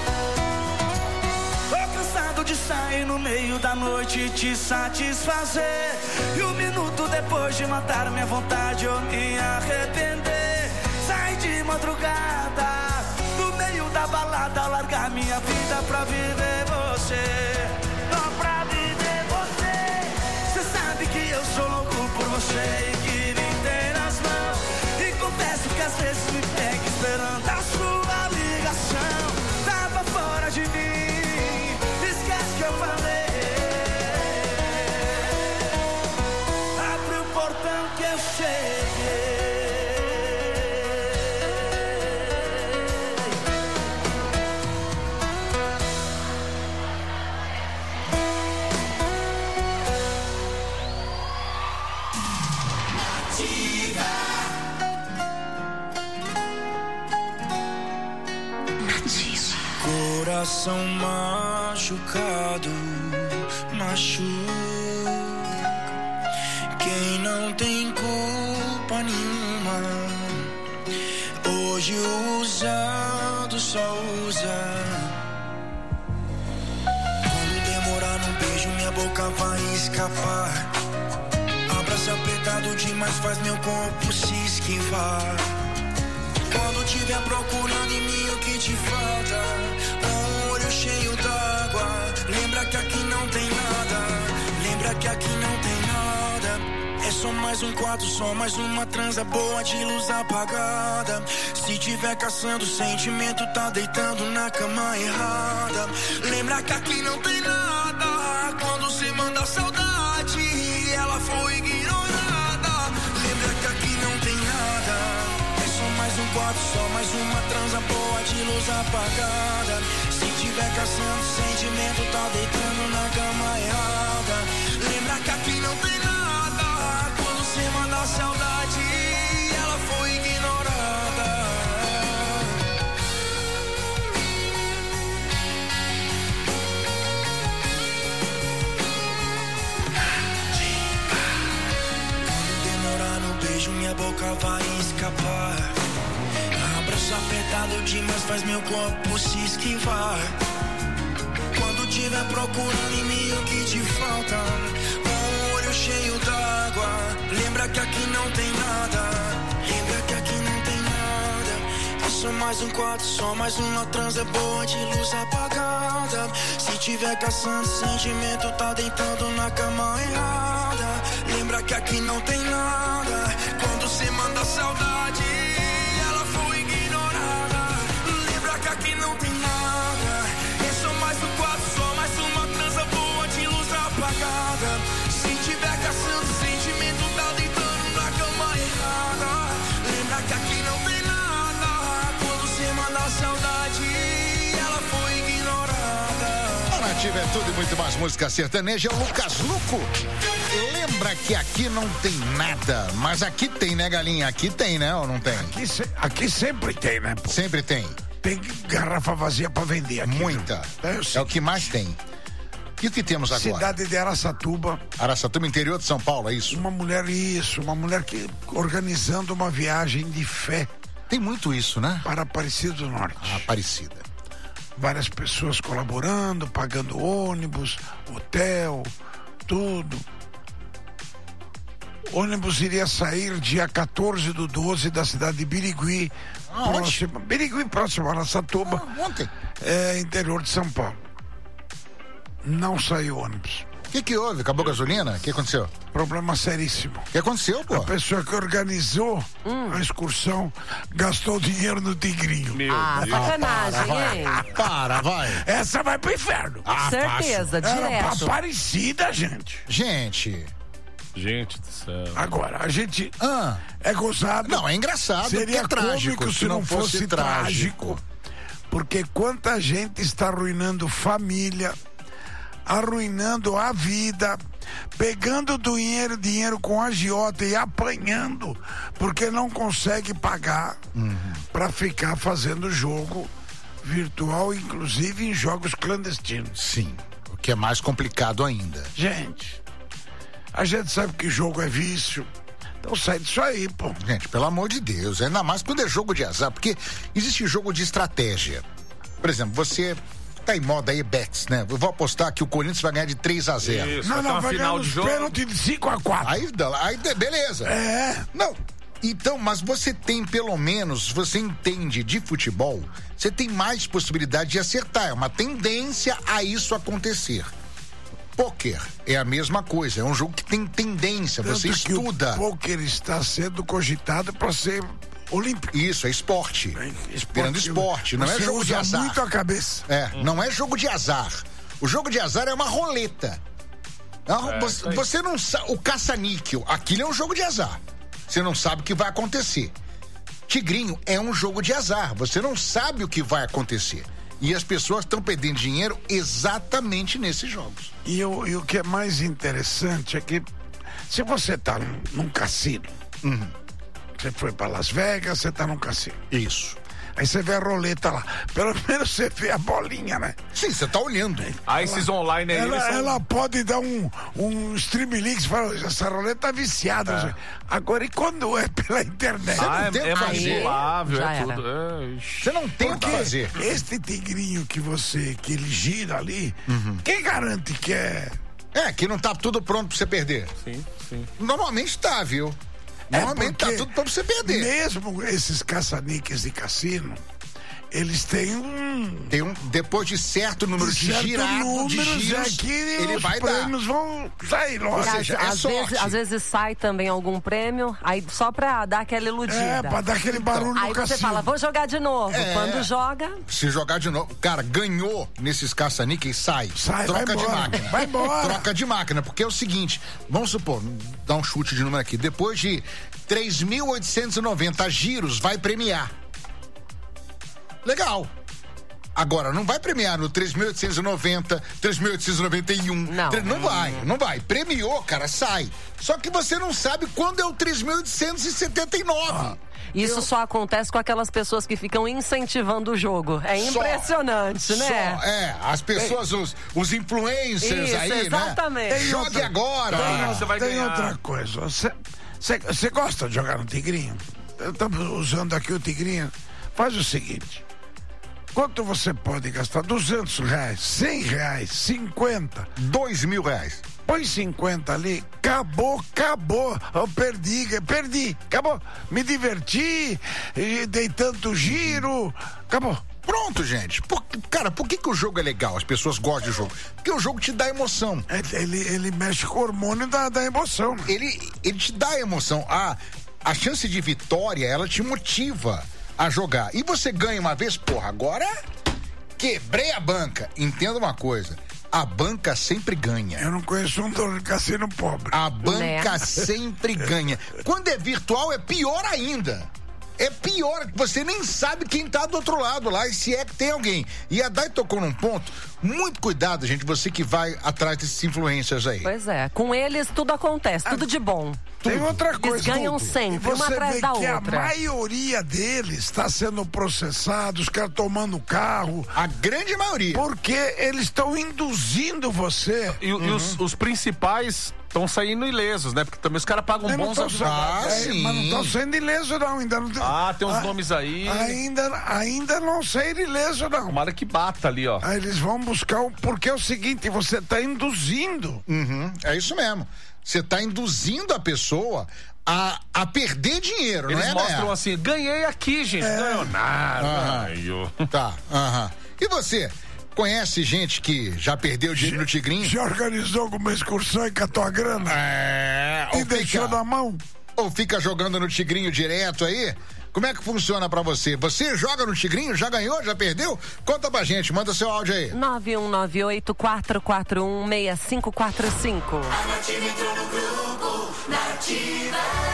Tô cansado de sair no meio da noite e te satisfazer. E um minuto depois de matar minha vontade eu me arrepender. Sai de madrugada, no meio da balada, largar minha vida pra viver você. Só pra viver você. Cê sabe que eu sou louco por você e que me tem nas mãos. E confesso que às vezes me pega esperando a sua ligação. Tava fora de mim, esquece que eu falei. Abre o portão que eu cheguei. Coração machucado, machuca. Quem não tem culpa nenhuma. hoje usando, só usa. Quando demorar no beijo, minha boca vai escapar. Abraço apertado demais faz meu corpo se esquivar. Quando tiver procurando em mim o que te falta, um olho cheio d'água, lembra que aqui não tem nada. Lembra que aqui não tem nada. É só mais um quarto, só mais uma transa boa de luz apagada. Se tiver caçando sentimento, tá deitando na cama errada. Lembra que aqui não tem nada. Quando cê manda saudade, ela foi ignorada. Lembra que aqui não tem nada. Mais um quarto, só mais uma transa boa de luz apagada. Se tiver caçando sentimento, tá deitando na cama errada. Lembra que aqui não tem nada. Quando cê manda saudade, ela foi ignorada. Quando demorar no beijo, minha boca vai escapar. Abraço apertado demais faz meu corpo se esquivar. Quando tiver procurando em mim o que te falta, um olho cheio d'água, lembra que aqui não tem nada. Lembra que aqui não tem nada. É só mais um quarto, só mais uma transa boa de luz apagada. Se tiver caçando sentimento, tá deitando na cama errada. Lembra que aqui não tem nada. Quando cê manda saudade, aqui não tem nada. É só mais um quarto, só mais uma transa boa de luz apagada. Se tiver caçando sentimento, tá deitando na cama errada. Lembra que aqui não tem nada. Quando você manda saudade, ela foi ignorada. A Nativa é tudo e muito mais música sertaneja. É o Lucas Luco. Lembra que aqui não tem nada. Mas aqui tem, né, Galinha? Aqui tem, né, ou não tem? Aqui, se... aqui sempre tem, né? Pô? Sempre tem. Tem garrafa vazia pra vender aqui. Muita. É, é o que mais tem. E o que temos agora? Cidade de Araçatuba. Araçatuba, interior de São Paulo, é isso? Uma mulher, isso. Uma mulher que organizando uma viagem de fé. Tem muito isso, né? Para Aparecida do Norte. Ah, Aparecida. Várias pessoas colaborando, pagando ônibus, hotel, tudo. O ônibus iria sair dia quatorze do doze da cidade de Birigui. Ah, próximo, Birigui, próximo a Araçatuba. Ah, ontem. É, interior de São Paulo. Não saiu o ônibus. O que que houve? Acabou a gasolina? O que aconteceu? Problema seríssimo. O que aconteceu, pô? A pessoa que organizou hum. a excursão gastou dinheiro no Tigrinho. Meu ah, Deus. Sacanagem, para, hein? Vai. Para, vai. Essa vai pro inferno. Ah, certeza, fácil. direto. Era pra Aparecida, gente. Gente... Gente do céu. Agora, a gente ah. é gozado. Não, é engraçado. Seria é trágico se, se não fosse, fosse trágico. trágico. Porque quanta gente está arruinando família, arruinando a vida, pegando dinheiro, dinheiro com agiota e apanhando, porque não consegue pagar uhum. para ficar fazendo jogo virtual, inclusive em jogos clandestinos. Sim, o que é mais complicado ainda. Gente... A gente sabe que jogo é vício. Então sai disso aí, pô. Gente, pelo amor de Deus, ainda mais quando é jogo de azar, porque existe jogo de estratégia. Por exemplo, você tá em moda aí, bets, né? Eu vou apostar que o Corinthians vai ganhar de três a zero. Isso, não, não, vai ganhar nos pênaltis de cinco a quatro. Aí, aí, beleza. É. Não, então, mas você tem pelo menos, você entende de futebol, você tem mais possibilidade de acertar. É uma tendência a isso acontecer. Pôquer é a mesma coisa, é um jogo que tem tendência, Tanto você estuda. O pôquer está sendo cogitado para ser olímpico. Isso, é esporte. É esporte Virando esporte, não é jogo de azar. Muito a cabeça. É, hum. não é jogo de azar. O jogo de azar é uma roleta. Não, é, você, você não sabe. O caça-níquel, aquilo é um jogo de azar. Você não sabe o que vai acontecer. Tigrinho é um jogo de azar. Você não sabe o que vai acontecer. E as pessoas estão perdendo dinheiro exatamente nesses jogos. E, eu, e o que é mais interessante é que se você tá num, num cassino, uhum. você foi para Las Vegas, você tá num cassino. Isso. Aí você vê a roleta lá. Pelo menos você vê a bolinha, né? Sim, você tá olhando. Ah, esses online aí. Ela, são... ela pode dar um, um stream link, você fala, essa roleta tá viciada. É. Agora, e quando é pela internet? Ah, não é, é manipulável, é era. tudo. É... Você não tem o que fazer. Este tigrinho que você, que ele gira ali, Uhum. quem garante que é... É, que não tá tudo pronto pra você perder. Sim, sim. Normalmente tá, viu? Normalmente tá tudo pra você perder. Mesmo esses caça-níqueis de cassino, eles têm um... Tem um, depois de certo número de, certo girado, números, de giros, aqui ele os vai dar. prêmios vão sair, Ou lógico. seja, é às, sorte. vezes, às vezes sai também algum prêmio, aí só pra dar aquela iludida. É, pra dar aquele barulho Aí no você cassino. fala, vou jogar de novo. É. Quando joga... Se jogar de novo, cara, ganhou nesses caça-níqueis, sai. Sai, Troca vai de embora, máquina. vai embora. Troca de máquina, porque é o seguinte, vamos supor, dá um chute de número aqui, depois de três mil oitocentos e noventa giros, vai premiar. Legal. Agora, não vai premiar no três mil oitocentos e noventa, três mil oitocentos e noventa e um. Não. Não vai, não vai. Premiou, cara, sai. Só que você não sabe quando é o três mil oitocentos e setenta e nove. Ah. Isso Eu... só acontece com aquelas pessoas que ficam incentivando o jogo. É impressionante, só, né? Só, é, as pessoas, os, os influencers Isso, aí, exatamente. né? Jogue outra, agora. Tem, você vai tem ganhar. outra coisa. Você gosta de jogar no Tigrinho? Estamos usando aqui o Tigrinho. Faz o seguinte. Quanto você pode gastar? duzentos reais, cem reais, cinquenta, dois mil reais. Põe cinquenta ali, acabou, acabou. Eu perdi, perdi, acabou. Me diverti, dei tanto giro, acabou. Pronto, gente. Por, cara, por que, que o jogo é legal? As pessoas gostam de jogo. Porque o jogo te dá emoção. Ele, ele mexe com o hormônio da, da emoção. Né? Ele, ele te dá emoção. A, a chance de vitória, ela te motiva a jogar. E você ganha uma vez, porra, agora quebrei a banca. Entenda uma coisa. A banca sempre ganha. Eu não conheço um dono de cassino pobre. A banca Né? sempre ganha. Quando é virtual, é pior ainda. É pior, você nem sabe quem tá do outro lado lá e se é que tem alguém. E a Dai tocou num ponto, muito cuidado, gente, você que vai atrás desses influencers aí. Pois é, com eles tudo acontece, tudo de bom. Tem outra coisa. Eles ganham Dudu. sempre, uma Você atrás vê da que outra. A maioria deles está sendo processado, os caras tomando carro. A grande maioria. Porque eles estão induzindo você. E, uhum. e os, os principais estão saindo ilesos, né? Porque também os caras pagam Eu bons não tô advogados. sa- é, mas não estão sendo ileso, não. Ainda não tem... Ah, tem uns Ah, nomes aí. Ainda, ainda não saíram ileso, não. Tomara que bata ali, ó. Aí eles vão buscar o. Porque é o seguinte, você está induzindo. Uhum, é isso mesmo. Você está induzindo a pessoa a, a perder dinheiro, Eles não é, mostram né? assim, ganhei aqui, gente. É. Ganhou nada. Aham. Ai, eu... Tá, aham. E você? Conhece gente que já perdeu dinheiro no Tigrinho? Já organizou alguma excursão e catou a grana? É. E ou deixou fica, na mão? Ou fica jogando no Tigrinho direto aí? Como é que funciona pra você? Você joga no Tigrinho? Já ganhou? Já perdeu? Conta pra gente, manda seu áudio aí. nove um nove oito, quatro quatro um, seis cinco quatro cinco. A Nativa entrou no grupo, Nativa.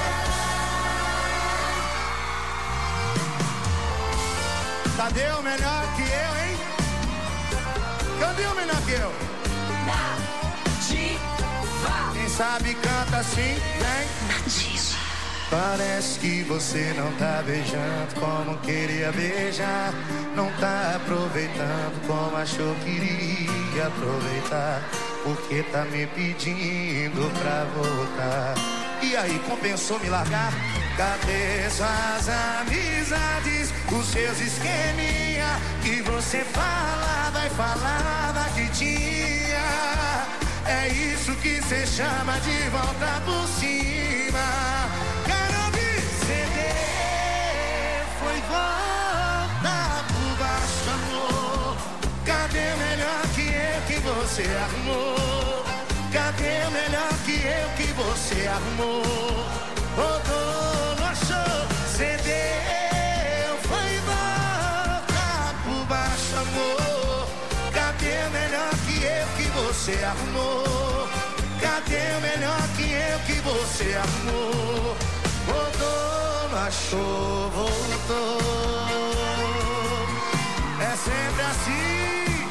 Cadê o melhor que eu, hein? Cadê o melhor que eu? Nativa. Quem sabe canta assim, vem. Nativa. Parece que você não tá beijando como queria beijar. Não tá aproveitando como achou que iria aproveitar. Porque tá me pedindo pra voltar. E aí, compensou me largar? Cadê suas amizades? Os seus esqueminha que você falava e falava que tinha. É isso que cê chama de volta por cima. Quero ouvir C D. Foi volta por baixo, amor. Cadê o melhor que eu que você arrumou? Cadê o melhor que eu que você arrumou? Rodou, não achou? C D. Foi volta por baixo, amor. Cadê o melhor que eu que você arrumou? Cadê o melhor que eu que você arrumou? Rodou, não achou, voltou. É sempre assim.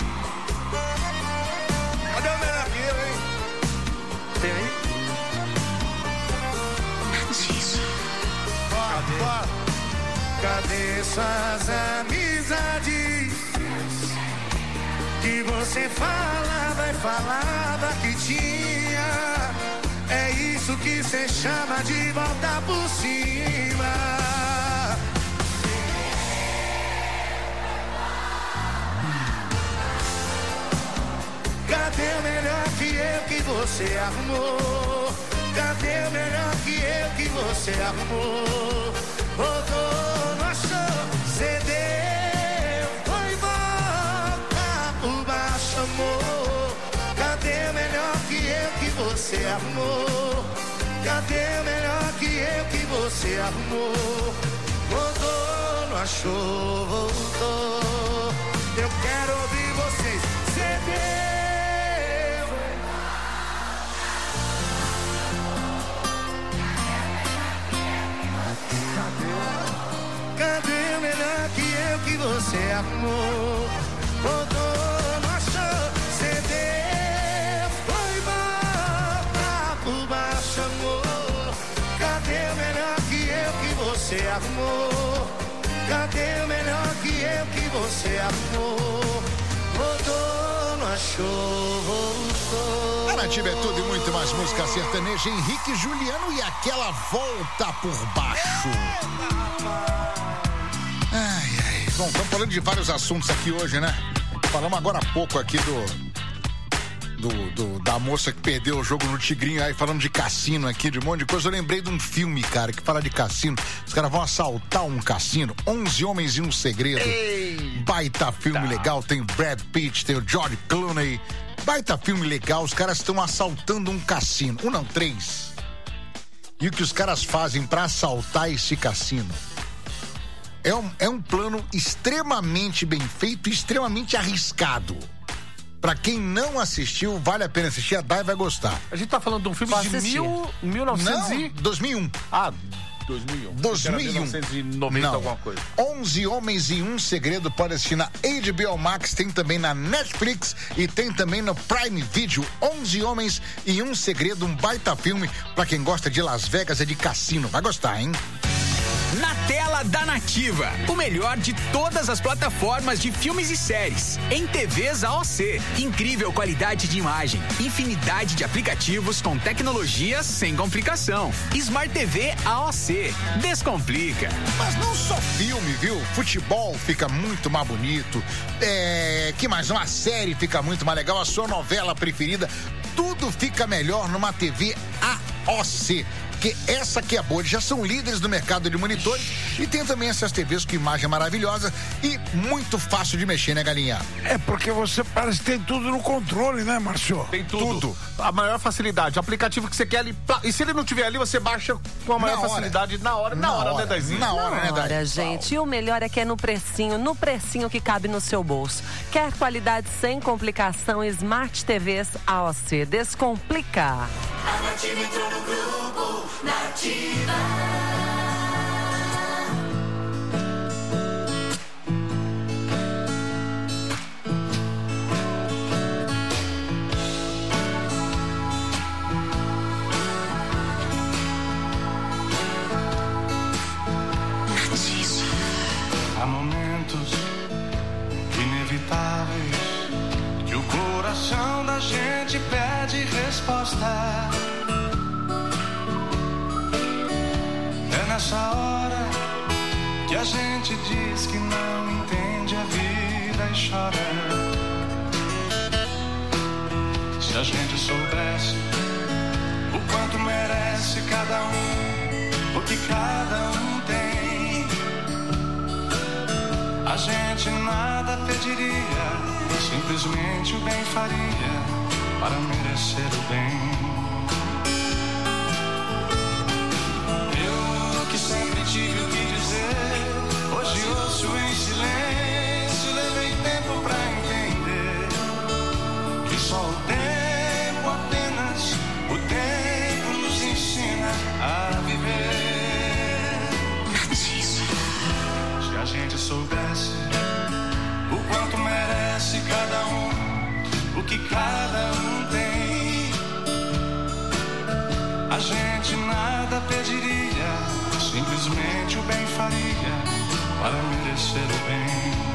Cadê o melhor que eu, hein? Tem aí? Bora, bora. Cadê suas amizades? Que você falava e falava que tinha. É isso que cê chama de volta por cima. Cadê o melhor que eu que você arrumou? Cadê o melhor que eu que você arrumou? Rodou, não achou, cedeu, foi embora, por baixo amor. Cadê o melhor que eu que você arrumou? Cadê o melhor que eu que você arrumou? Rodou, não achou, voltou. Eu quero ouvir vocês, cedeu. Cadê o melhor que eu que você arrumou? Rodou, não achou, cedeu, foi embora, por baixo amor. Cadê o melhor que eu que você arrumou? Cadê o melhor que eu que você arrumou? Rodou, não achou, voltou. A Nativa é tudo e muito mais música sertaneja. Henrique Juliano e aquela volta por baixo. Ai, ai. Bom, estamos falando de vários assuntos aqui hoje, né? Falamos agora há pouco aqui do, do, do da moça que perdeu o jogo no Tigrinho. Aí falamos de cassino aqui, de um monte de coisa. Eu lembrei de um filme, cara, que fala de cassino. Os caras vão assaltar um cassino. onze Homens e um Segredo. Ei, baita filme tá. Legal. Tem o Brad Pitt, tem o George Clooney. Baita filme legal. Os caras estão assaltando um cassino. Um não, três. E o que os caras fazem pra assaltar esse cassino? É um, é um plano extremamente bem feito e extremamente arriscado. Pra quem não assistiu, vale a pena assistir. A Dai vai gostar. A gente tá falando de um filme de mil, mil e novecentos e... dois mil e um. Ah, dois mil e um. dois mil e um. mil novecentos e noventa, não. Alguma coisa. onze Homens e um Segredo, pode assistir na H B O Max, tem também na Netflix e tem também no Prime Video. onze Homens e um Segredo, um baita filme pra quem gosta de Las Vegas e de cassino. Vai gostar, hein? Na tela da Nativa, o melhor de todas as plataformas de filmes e séries. Em T Vs A O C, incrível qualidade de imagem, infinidade de aplicativos com tecnologia sem complicação. Smart T V A O C, descomplica. Mas não só filme, viu? Futebol fica muito mais bonito. É, que mais? Uma série fica muito mais legal. A sua novela preferida, tudo fica melhor numa T V A O C. Porque essa que é boa, eles já são líderes do mercado de monitores e tem também essas T Vs com imagem maravilhosa e muito fácil de mexer, né, Galinha? É porque você parece que tem tudo no controle, né, Márcio? Tem tudo. tudo. A maior facilidade, o aplicativo que você quer ali, e se ele não tiver ali, você baixa com a maior na facilidade na hora, na, na hora, hora, né, Daizinho? Na hora, na né, hora, Dai? gente. E o melhor é que é no precinho, no precinho que cabe no seu bolso. Quer qualidade sem complicação? Smart T Vs A O C. Descomplica. A Nativa entrou no grupo, Nativa. Há momentos inevitáveis que o coração da gente pede resposta. É nessa hora que a gente diz que não entende a vida e chora. Se a gente soubesse o quanto merece cada um, o que cada um tem, a gente nada pediria, simplesmente o bem faria para merecer o bem. Eu que sempre tive o que dizer, hoje ouço em silêncio, levei tempo pra entender que só o tempo, apenas o tempo nos ensina a viver. Se a gente soubesse o quanto merece cada um, o que cada um tem, a gente nada pediria, simplesmente o bem faria para merecer o bem.